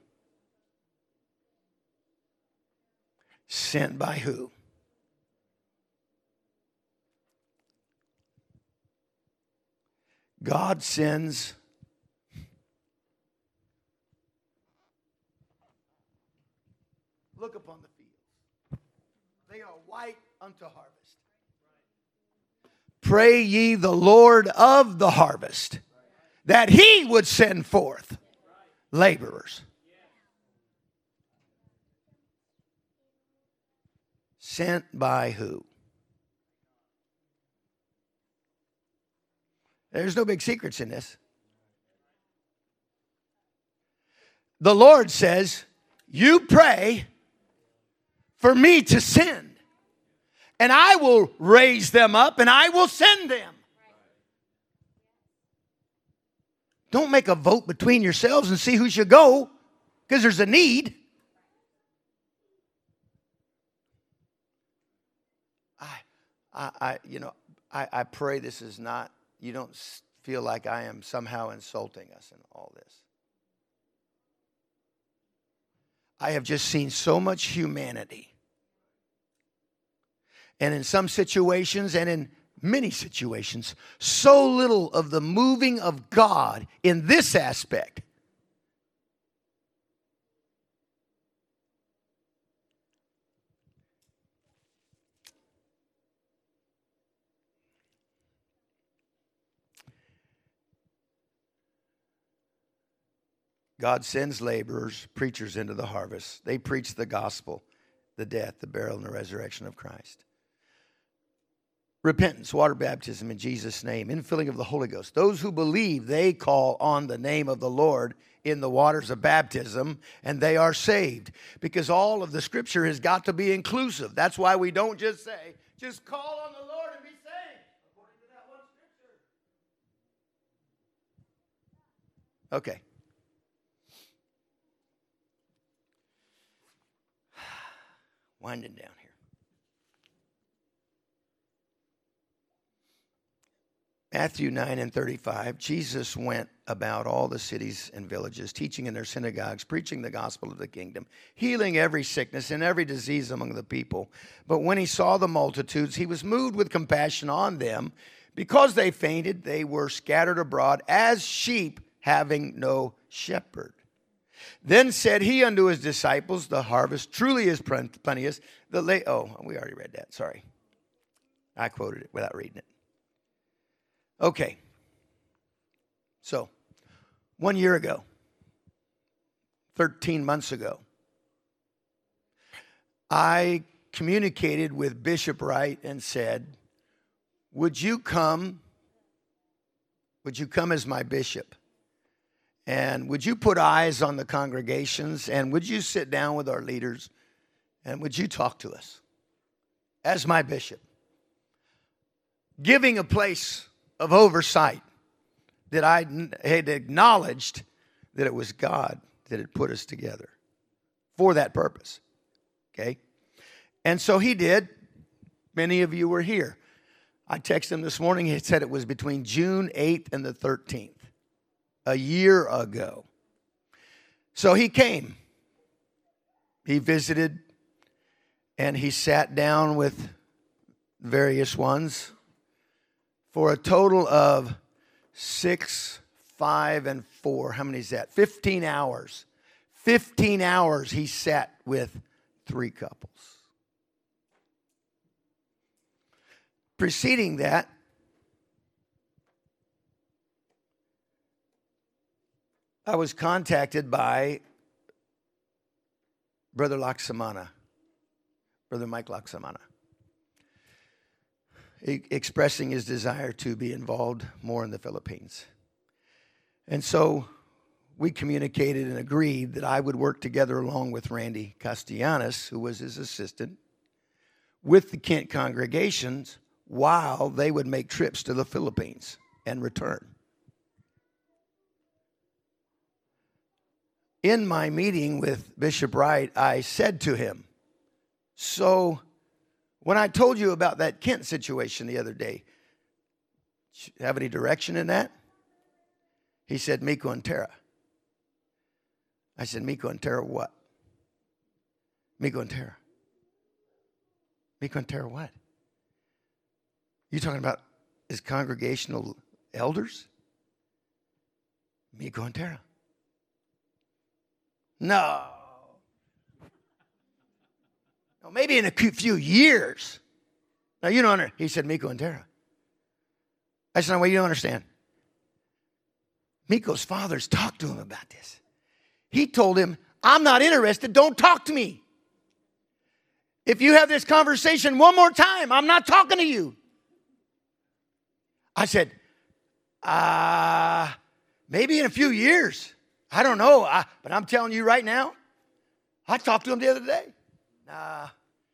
Sent by who? God sends look upon the fields. They are white unto harvest. Pray ye the Lord of the harvest that he would send forth laborers. Sent by who? There's no big secrets in this. The Lord says, you pray for me to send, and I will raise them up and I will send them. Don't make a vote between yourselves and see who should go, because there's a need. I, I, I you know, I, I pray this is not, you don't feel like I am somehow insulting us in all this. I have just seen so much humanity. And in some situations and in many situations, so little of the moving of God in this aspect. God sends laborers, preachers into the harvest. They preach the gospel, the death, the burial, and the resurrection of Christ. Repentance, water baptism in Jesus' name, infilling of the Holy Ghost. Those who believe, they call on the name of the Lord in the waters of baptism, and they are saved. Because all of the Scripture has got to be inclusive. That's why we don't just say, just call on the Lord and be saved, according to that one Scripture. Okay. Winding down here. Matthew nine and thirty-five, Jesus went about all the cities and villages, teaching in their synagogues, preaching the gospel of the kingdom, healing every sickness and every disease among the people. But when he saw the multitudes, he was moved with compassion on them. Because they fainted, they were scattered abroad as sheep having no shepherd. Then said he unto his disciples, the harvest truly is plenteous. The la- oh, we already read that. Sorry. I quoted it without reading it. Okay. So, one year ago, thirteen months ago, I communicated with Bishop Wright and said, would you come, would you come as my bishop? And would you put eyes on the congregations? And would you sit down with our leaders? And would you talk to us as my bishop? Giving a place of oversight that I had acknowledged that it was God that had put us together for that purpose. Okay? And so he did. Many of you were here. I texted him this morning. He said it was between June eighth and the thirteenth. A year ago. So he came. He visited and he sat down with various ones for a total of six, five, and four. How many is that? Fifteen hours. Fifteen hours he sat with three couples. Preceding that, I was contacted by Brother Laksamana, Brother Mike Laksamana, expressing his desire to be involved more in the Philippines. And so we communicated and agreed that I would work together along with Randy Castellanos, who was his assistant, with the Kent congregations while they would make trips to the Philippines and return. In my meeting with Bishop Wright, I said to him, so when I told you about that Kent situation the other day, Have any direction in that? He said, Miko and Tara. I said, Miko and Tara what? Miko and Tara. Miko and Tara what? You talking about his congregational elders? Miko and Tara. No. No, maybe in a few years. Now, you don't understand. He said, Miko and Tara. I said, no, well, you don't understand. Miko's fathers talked to him about this. He told him, I'm not interested. Don't talk to me. If you have this conversation one more time, I'm not talking to you. I said, uh, maybe in a few years. I don't know. I, but I'm telling you right now, I talked to him the other day. Nah.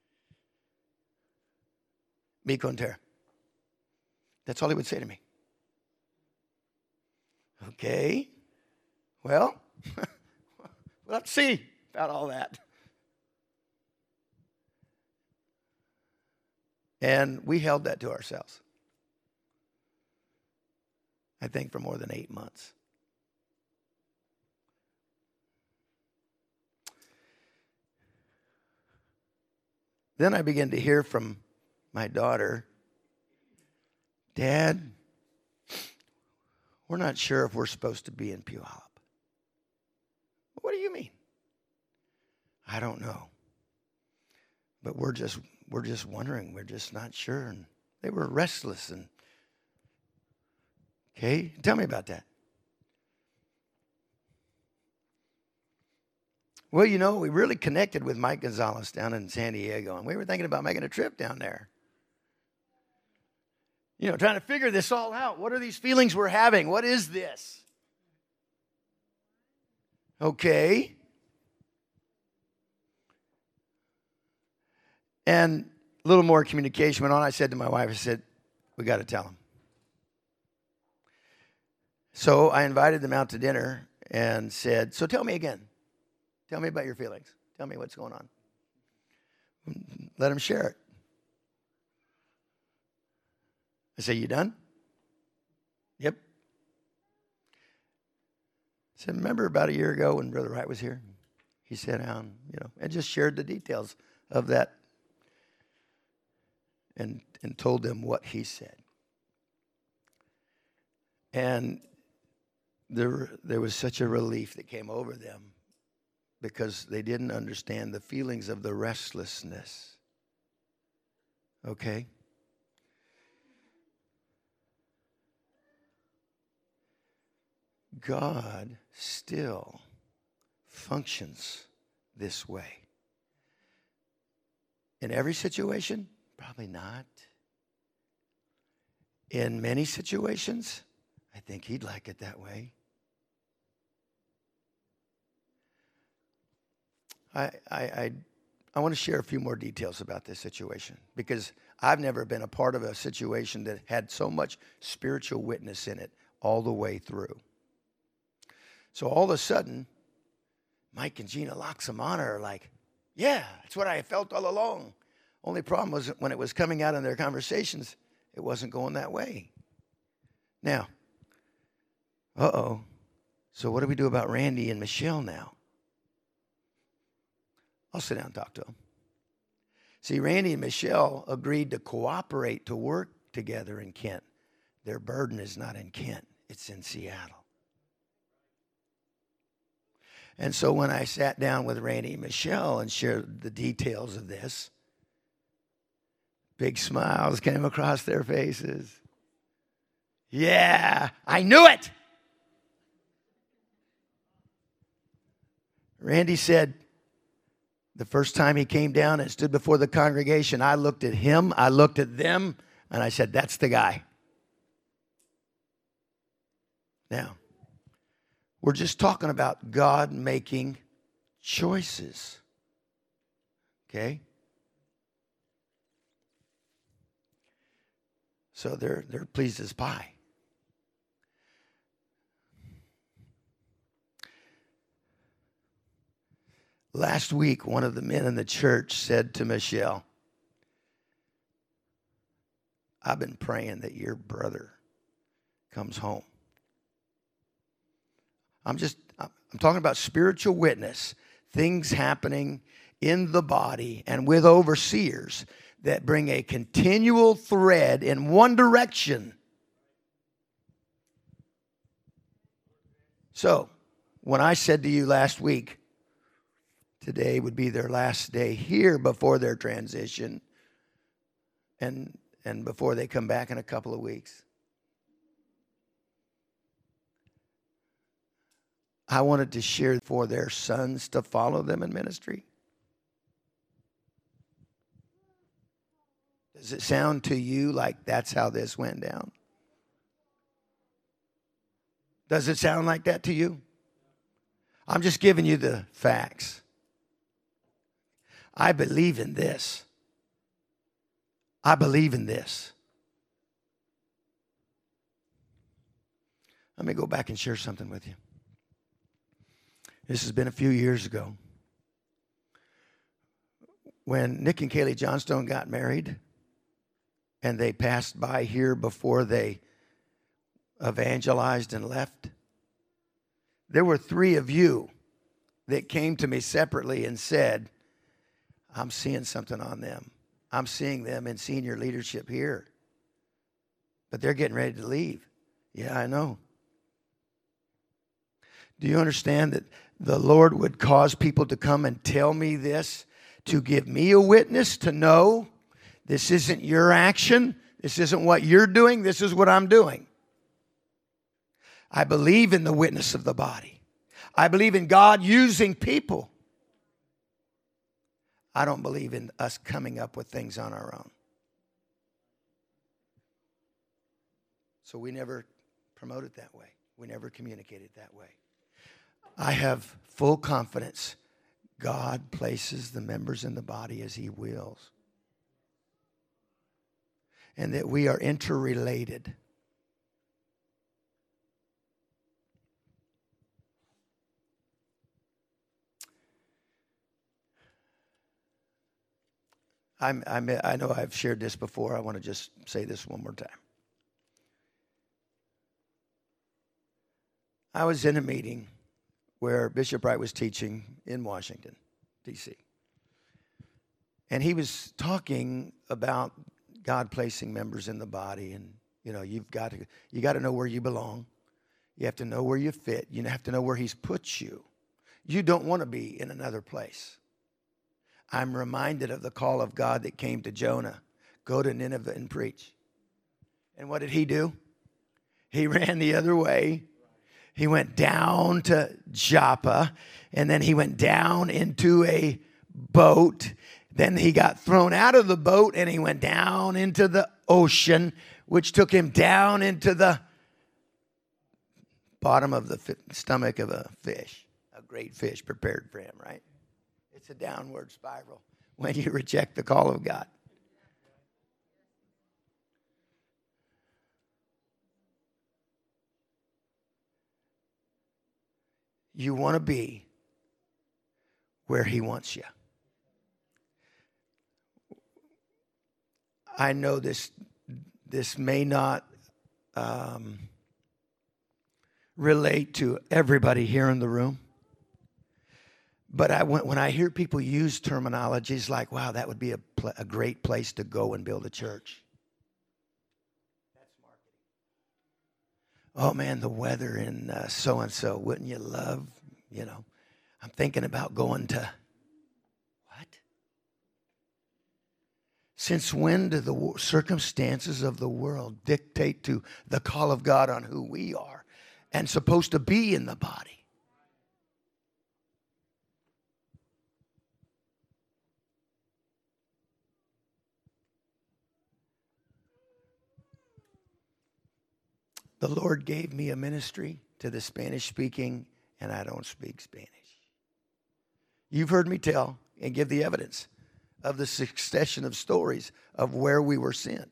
Miko and Tara. That's all he would say to me. Okay. Well, we'll have to see about all that. And we held that to ourselves. I think for more than eight months. Then I began to hear from my daughter, Dad, we're not sure if we're supposed to be in Puyallup. What do you mean? I don't know. But we're just we're just wondering. We're just not sure. And they were restless. And okay, tell me about that. Well, you know, we really connected with Mike Gonzalez down in San Diego, and we were thinking about making a trip down there. You know, trying to figure this all out. What are these feelings we're having? What is this? Okay. And a little more communication went on. I said to my wife, I said, we got to tell them. So I invited them out to dinner and said, so tell me again. Tell me about your feelings. Tell me what's going on. Let them share it. I say, you done? Yep. I said, remember about a year ago when Brother Wright was here? He sat down, you know, and just shared the details of that and, and told them what he said. And there, there was such a relief that came over them because they didn't understand the feelings of the restlessness. Okay? God still functions this way. In every situation? Probably not. In many situations? I think he'd like it that way. I, I, I, I want to share a few more details about this situation because I've never been a part of a situation that had so much spiritual witness in it all the way through. So all of a sudden, Mike and Gina Loxamana are like, yeah, that's what I felt all along. Only problem was when it was coming out in their conversations, it wasn't going that way. Now, uh-oh. So what do we do about Randy and Michelle now? I'll sit down and talk to them. See, Randy and Michelle agreed to cooperate to work together in Kent. Their burden is not in Kent. It's in Seattle. And so when I sat down with Randy and Michelle and shared the details of this, big smiles came across their faces. Yeah, I knew it. Randy said, the first time he came down and stood before the congregation, I looked at him, I looked at them, and I said, that's the guy. Now, we're just talking about God making choices. Okay? So they're they're pleased as pie. Last week, one of the men in the church said to Michelle, I've been praying that your brother comes home. I'm just, I'm talking about spiritual witness, things happening in the body and with overseers that bring a continual thread in one direction. So, when I said to you last week, today would be their last day here before their transition and, and before they come back in a couple of weeks, I wanted to share for their sons to follow them in ministry. Does it sound to you like that's how this went down? Does it sound like that to you? I'm just giving you the facts. I believe in this. I believe in this. Let me go back and share something with you. This has been a few years ago. When Nick and Kaylee Johnstone got married, and they passed by here before they evangelized and left, there were three of you that came to me separately and said, I'm seeing something on them. I'm seeing them in senior leadership here. But they're getting ready to leave. Yeah, I know. Do you understand that the Lord would cause people to come and tell me this, to give me a witness, to know this isn't your action, this isn't what you're doing, this is what I'm doing. I believe in the witness of the body. I believe in God using people. I don't believe in us coming up with things on our own. So we never promoted that way. We never communicated that way. I have full confidence God places the members in the body as He wills. And that we are interrelated. I'm, I'm, I know I've shared this before. I want to just say this one more time. I was in a meeting where Bishop Wright was teaching in Washington, D C And he was talking about God placing members in the body. And, you know, you've got to, you got to know where you belong. You have to know where you fit. You have to know where He's put you. You don't want to be in another place. I'm reminded of the call of God that came to Jonah. Go to Nineveh and preach. And what did he do? He ran the other way. He went down to Joppa, and then he went down into a boat. Then he got thrown out of the boat, and he went down into the ocean, which took him down into the bottom of the stomach of a fish, a great fish prepared for him, right? It's a downward spiral when you reject the call of God. You want to be where He wants you. I know this, this may not um, relate to everybody here in the room. But I, when I hear people use terminologies like, wow, that would be a, pl- a great place to go and build a church. That's marketing. Oh, man, the weather in uh, so-and-so, wouldn't you love, you know, I'm thinking about going to, what? Since when do the circumstances of the world dictate to the call of God on who we are and supposed to be in the body? The Lord gave me a ministry to the Spanish-speaking, and I don't speak Spanish. You've heard me tell and give the evidence of the succession of stories of where we were sent.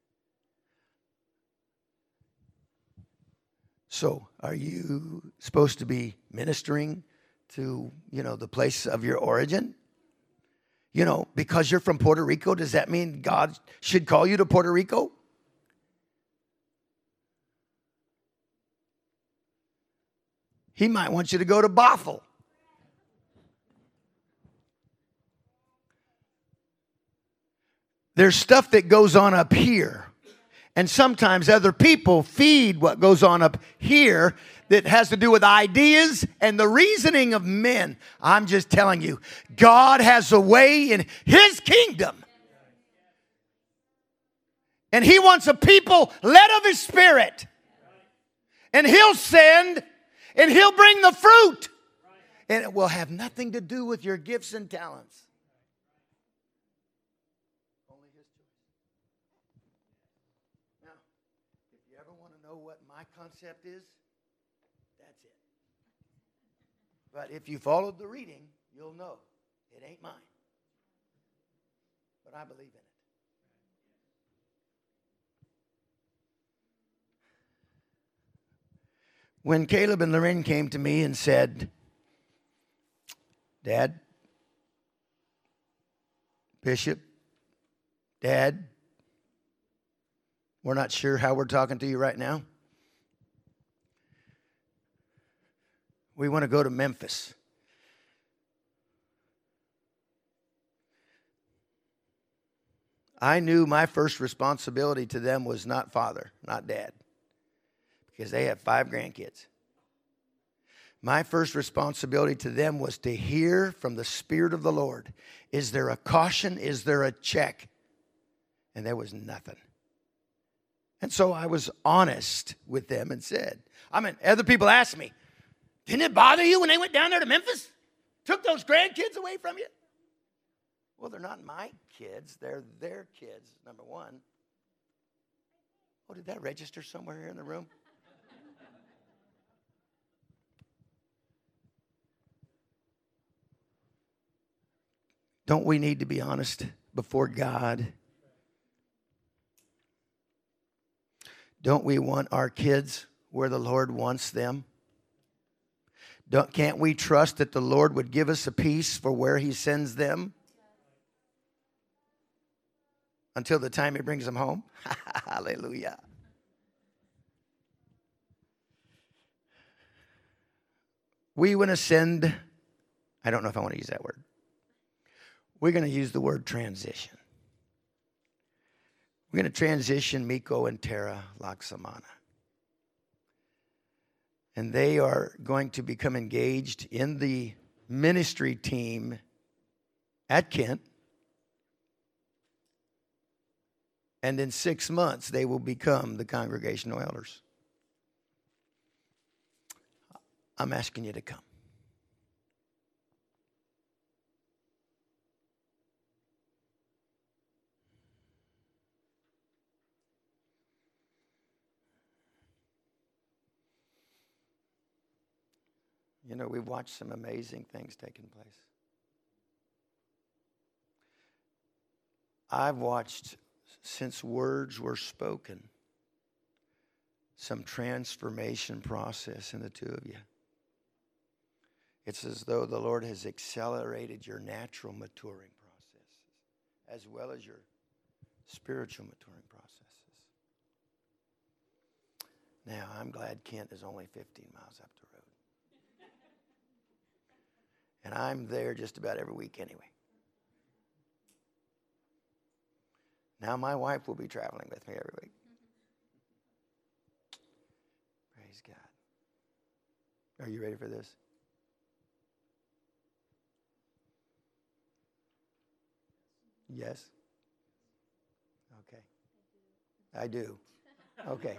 So, are you supposed to be ministering to, you know, the place of your origin? You know, because you're from Puerto Rico, does that mean God should call you to Puerto Rico? He might want you to go to Bothell. There's stuff that goes on up here. And sometimes other people feed what goes on up here that has to do with ideas and the reasoning of men. I'm just telling you, God has a way in His kingdom. And He wants a people led of His Spirit. And He'll send and He'll bring the fruit. And it will have nothing to do with your gifts and talents. Only His choice. Now, if you ever want to know what my concept is, that's it. But if you followed the reading, you'll know it ain't mine. But I believe in it. When Caleb and Lorraine came to me and said, Dad, Bishop, Dad, we're not sure how we're talking to you right now. We want to go to Memphis. I knew my first responsibility to them was not father, not dad. Because they have five grandkids. My first responsibility to them was to hear from the Spirit of the Lord. Is there a caution? Is there a check? And there was nothing. And so I was honest with them and said, I mean, other people asked me, didn't it bother you when they went down there to Memphis? Took those grandkids away from you? Well, they're not my kids. They're their kids, number one. Oh, did that register somewhere here in the room? Don't we need to be honest before God? Don't we want our kids where the Lord wants them? Don't, can't we trust that the Lord would give us a peace for where He sends them? Until the time He brings them home? Hallelujah. We want to send, I don't know if I want to use that word. We're going to use the word transition. We're going to transition Miko and Tara Laksamana. And they are going to become engaged in the ministry team at Kent. And in six months, they will become the congregational elders. I'm asking you to come. You know, we've watched some amazing things taking place. I've watched, since words were spoken, some transformation process in the two of you. It's as though the Lord has accelerated your natural maturing processes as well as your spiritual maturing processes. Now, I'm glad Kent is only fifteen miles up the road. And I'm there just about every week anyway. Now my wife will be traveling with me every week. Praise God. Are you ready for this? Yes? Okay. I do. Okay.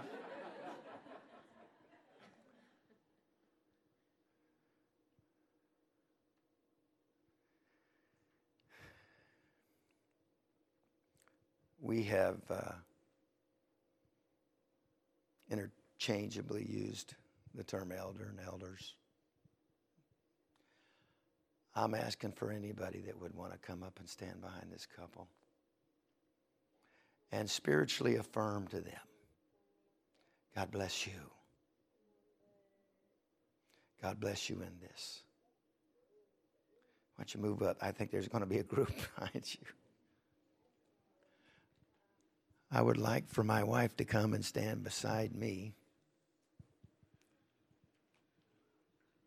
We have uh, interchangeably used the term elder and elders. I'm asking for anybody that would want to come up and stand behind this couple and spiritually affirm to them, God bless you. God bless you in this. Why don't you move up? I think there's going to be a group behind you. I would like for my wife to come and stand beside me.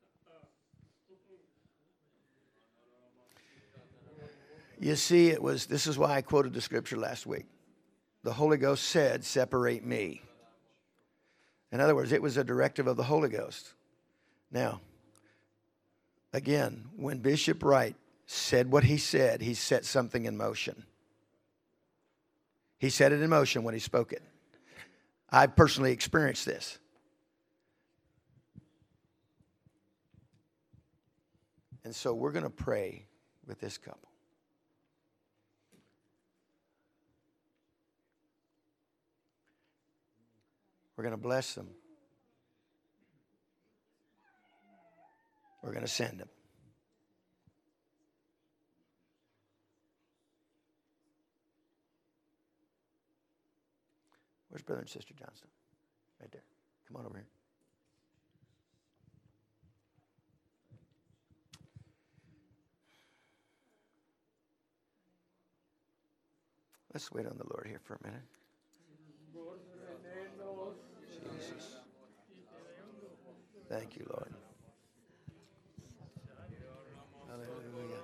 You see, it was, this is why I quoted the scripture last week. The Holy Ghost said, separate me. In other words, it was a directive of the Holy Ghost. Now, again, when Bishop Wright said what he said, he set something in motion. He set it in motion when he spoke it. I personally experienced this. And so we're going to pray with this couple. We're going to bless them. We're going to send them. Where's Brother and Sister Johnston? Right there. Come on over here. Let's wait on the Lord here for a minute. Jesus. Thank you, Lord. Hallelujah.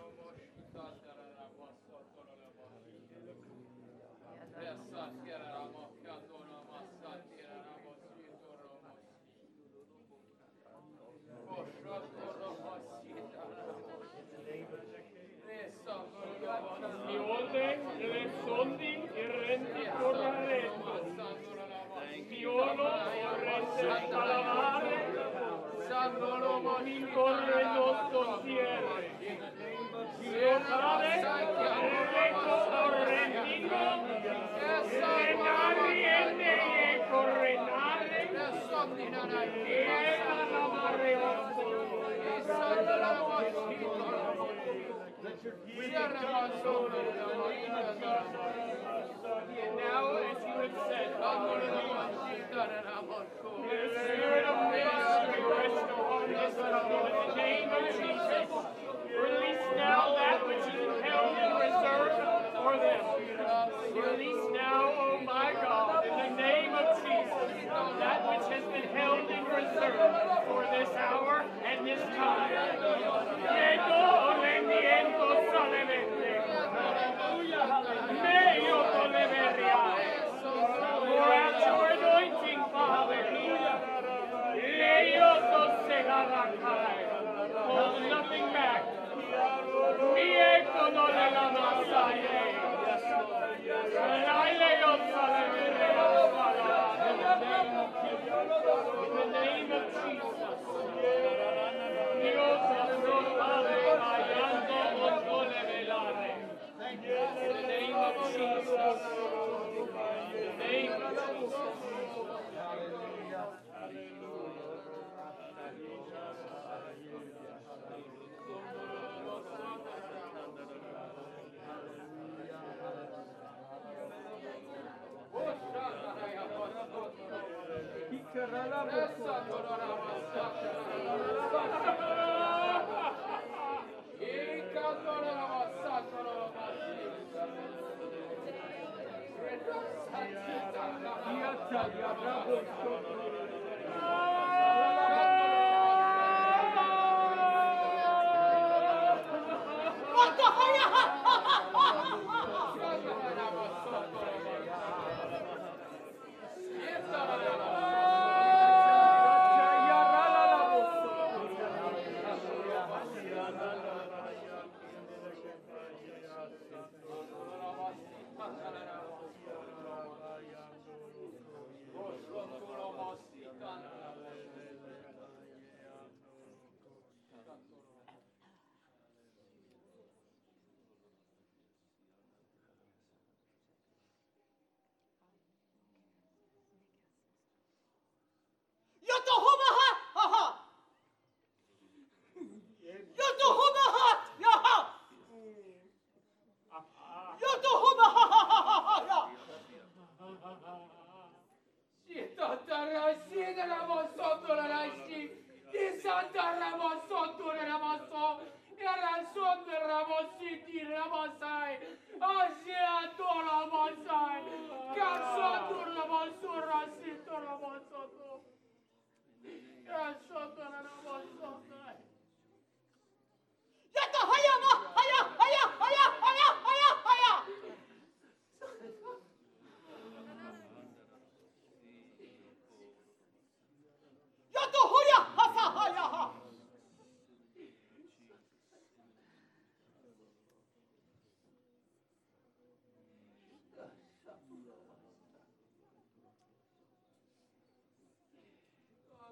Now, as you have said, the Spirit of mystery rest upon this couple in the name of Jesus. Release now that which is held in reserve for them. Release now, oh my God, in the name of Jesus, that which has been held in reserve for this hour and this time. Pour out your anointing, Father. Hold nothing back. In the name of Jesus. In the name of Jesus. In the name of Jesus.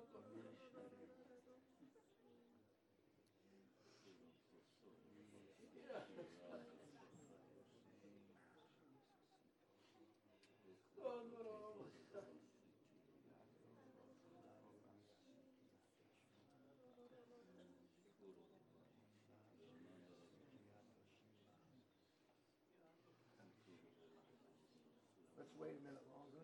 Let's wait a minute longer.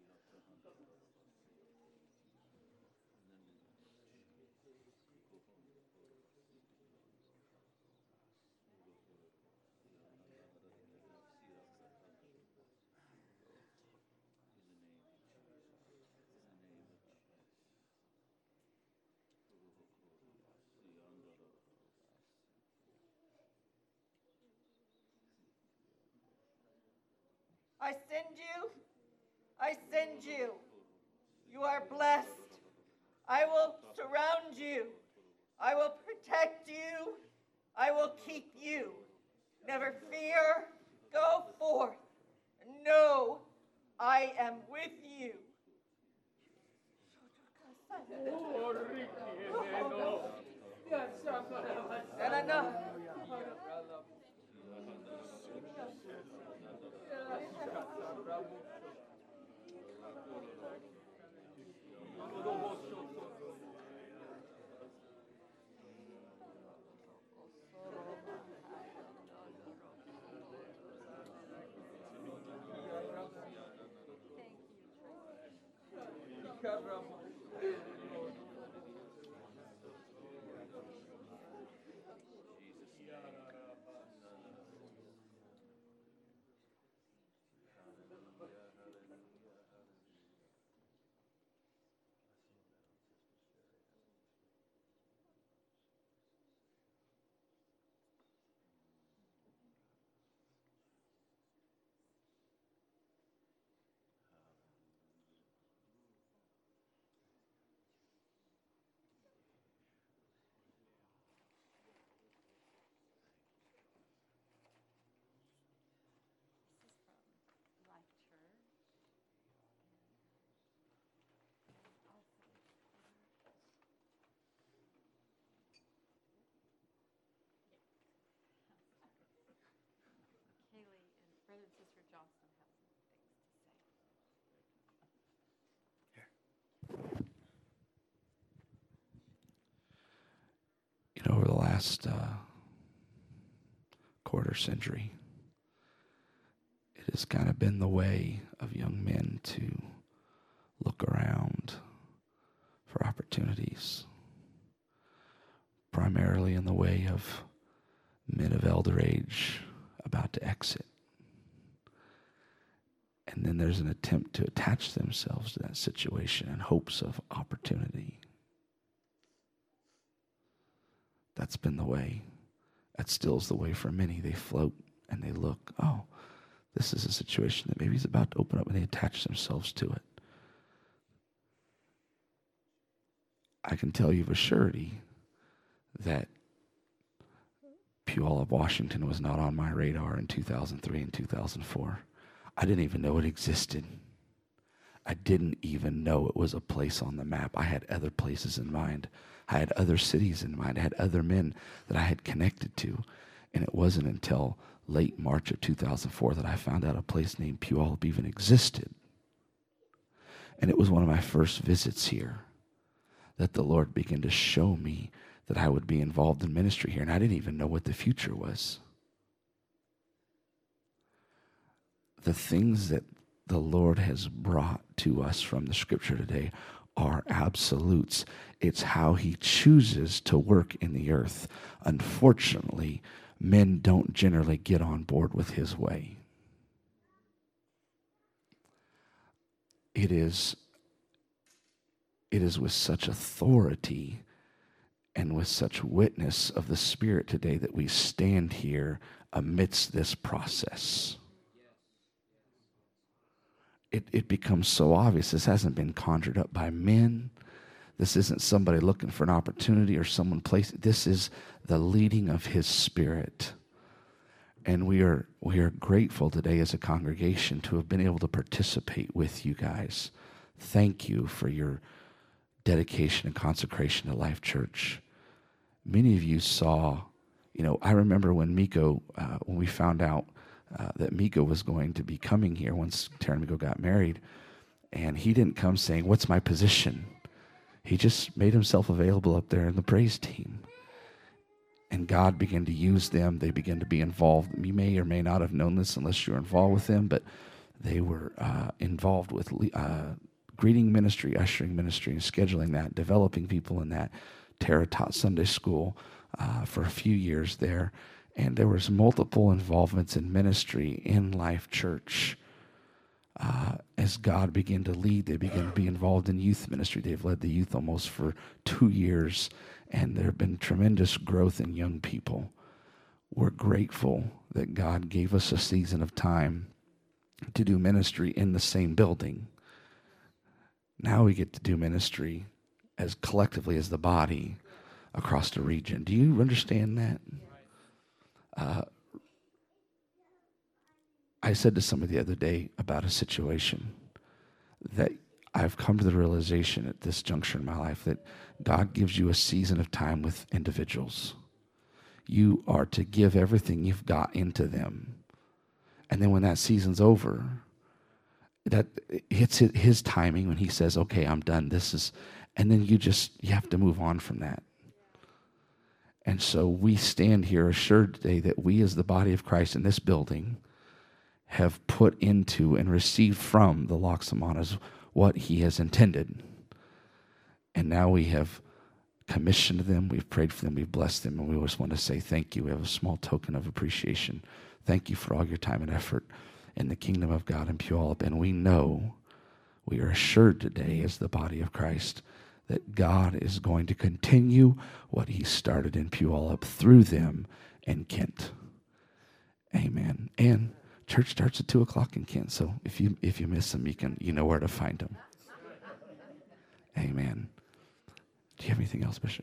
I send you. I send you. You are blessed. I will surround you. I will protect you. I will keep you. Never fear. Go forth. Know I am with you. Brother and Sister Johnson have some things to say. You know, over the last uh, quarter century, it has kind of been the way of young men to look around for opportunities, primarily in the way of men of elder age about to exit. And then there's an attempt to attach themselves to that situation in hopes of opportunity. That's been the way. That still is the way for many. They float and they look, oh, this is a situation that maybe is about to open up, and they attach themselves to it. I can tell you with surety that Puyallup, Washington was not on my radar in two thousand three and two thousand four. I didn't even know it existed. I didn't even know it was a place on the map. I had other places in mind. I had other cities in mind. I had other men that I had connected to. And it wasn't until late March of two thousand four that I found out a place named Puyallup even existed. And it was one of my first visits here that the Lord began to show me that I would be involved in ministry here. And I didn't even know what the future was. The things that the Lord has brought to us from the scripture today are absolutes. It's how he chooses to work in the earth. Unfortunately, men don't generally get on board with his way. It is, it is with such authority and with such witness of the Spirit today that we stand here amidst this process. It, it becomes so obvious. This hasn't been conjured up by men. This isn't somebody looking for an opportunity or someone placing. This is the leading of his Spirit. And we are we are grateful today as a congregation to have been able to participate with you guys. Thank you for your dedication and consecration to Life Church. Many of you saw, you know, I remember when Miko, uh, when we found out uh, that Miko was going to be coming here once Tara and Miko got married, and he didn't come saying, what's my position? He just made himself available up there in the praise team. And God began to use them. They began to be involved. You may or may not have known this unless you're involved with them, but they were uh, involved with uh, greeting ministry, ushering ministry, and scheduling that, developing people in that. Tara taught Sunday school uh, for a few years there, and there was multiple involvements in ministry in Life Church. Uh, as God began to lead, they began to be involved in youth ministry. They've led the youth almost for two years, and there have been tremendous growth in young people. We're grateful that God gave us a season of time to do ministry in the same building. Now we get to do ministry as collectively as the body across the region. Do you understand that? Uh, I said to somebody the other day about a situation that I've come to the realization at this juncture in my life that God gives you a season of time with individuals. You are to give everything you've got into them. And then when that season's over, that hits his timing when he says, okay, I'm done. This is, and then you just, you have to move on from that. And so we stand here assured today that we as the body of Christ in this building have put into and received from the Loxamanas what he has intended. And now we have commissioned them, we've prayed for them, we've blessed them, and we just want to say thank you. We have a small token of appreciation. Thank you for all your time and effort in the kingdom of God in Puyallup. And we know, we are assured today as the body of Christ that God is going to continue what he started in Puyallup through them in Kent. Amen. And church starts at two o'clock in Kent, so if you if you miss them, you can you know where to find them. Amen. Do you have anything else, Bishop?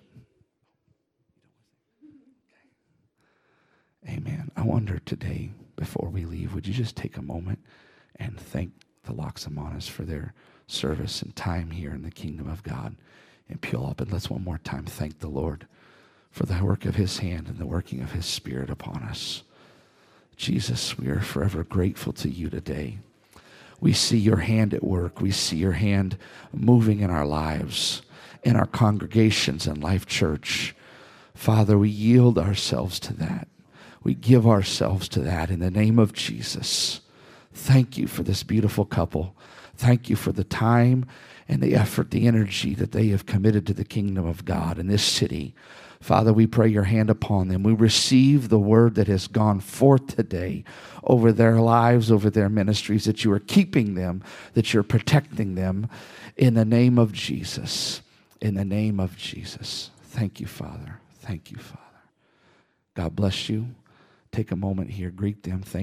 Amen. I wonder today, before we leave, would you just take a moment and thank the Loxamanas for their service and time here in the kingdom of God in Puyallup. And let's one more time thank the Lord for the work of his hand and the working of his Spirit upon us. Jesus, we are forever grateful to you today. We see your hand at work. We see your hand moving in our lives, in our congregations and Life Church. Father, we yield ourselves to that. We give ourselves to that in the name of Jesus. Thank you for this beautiful couple. Thank you for the time and the effort, the energy that they have committed to the kingdom of God in this city. Father, we pray your hand upon them. We receive the word that has gone forth today over their lives, over their ministries, that you are keeping them, that you're protecting them in the name of Jesus. In the name of Jesus. Thank you, Father. Thank you, Father. God bless you. Take a moment here. Greet them. Thank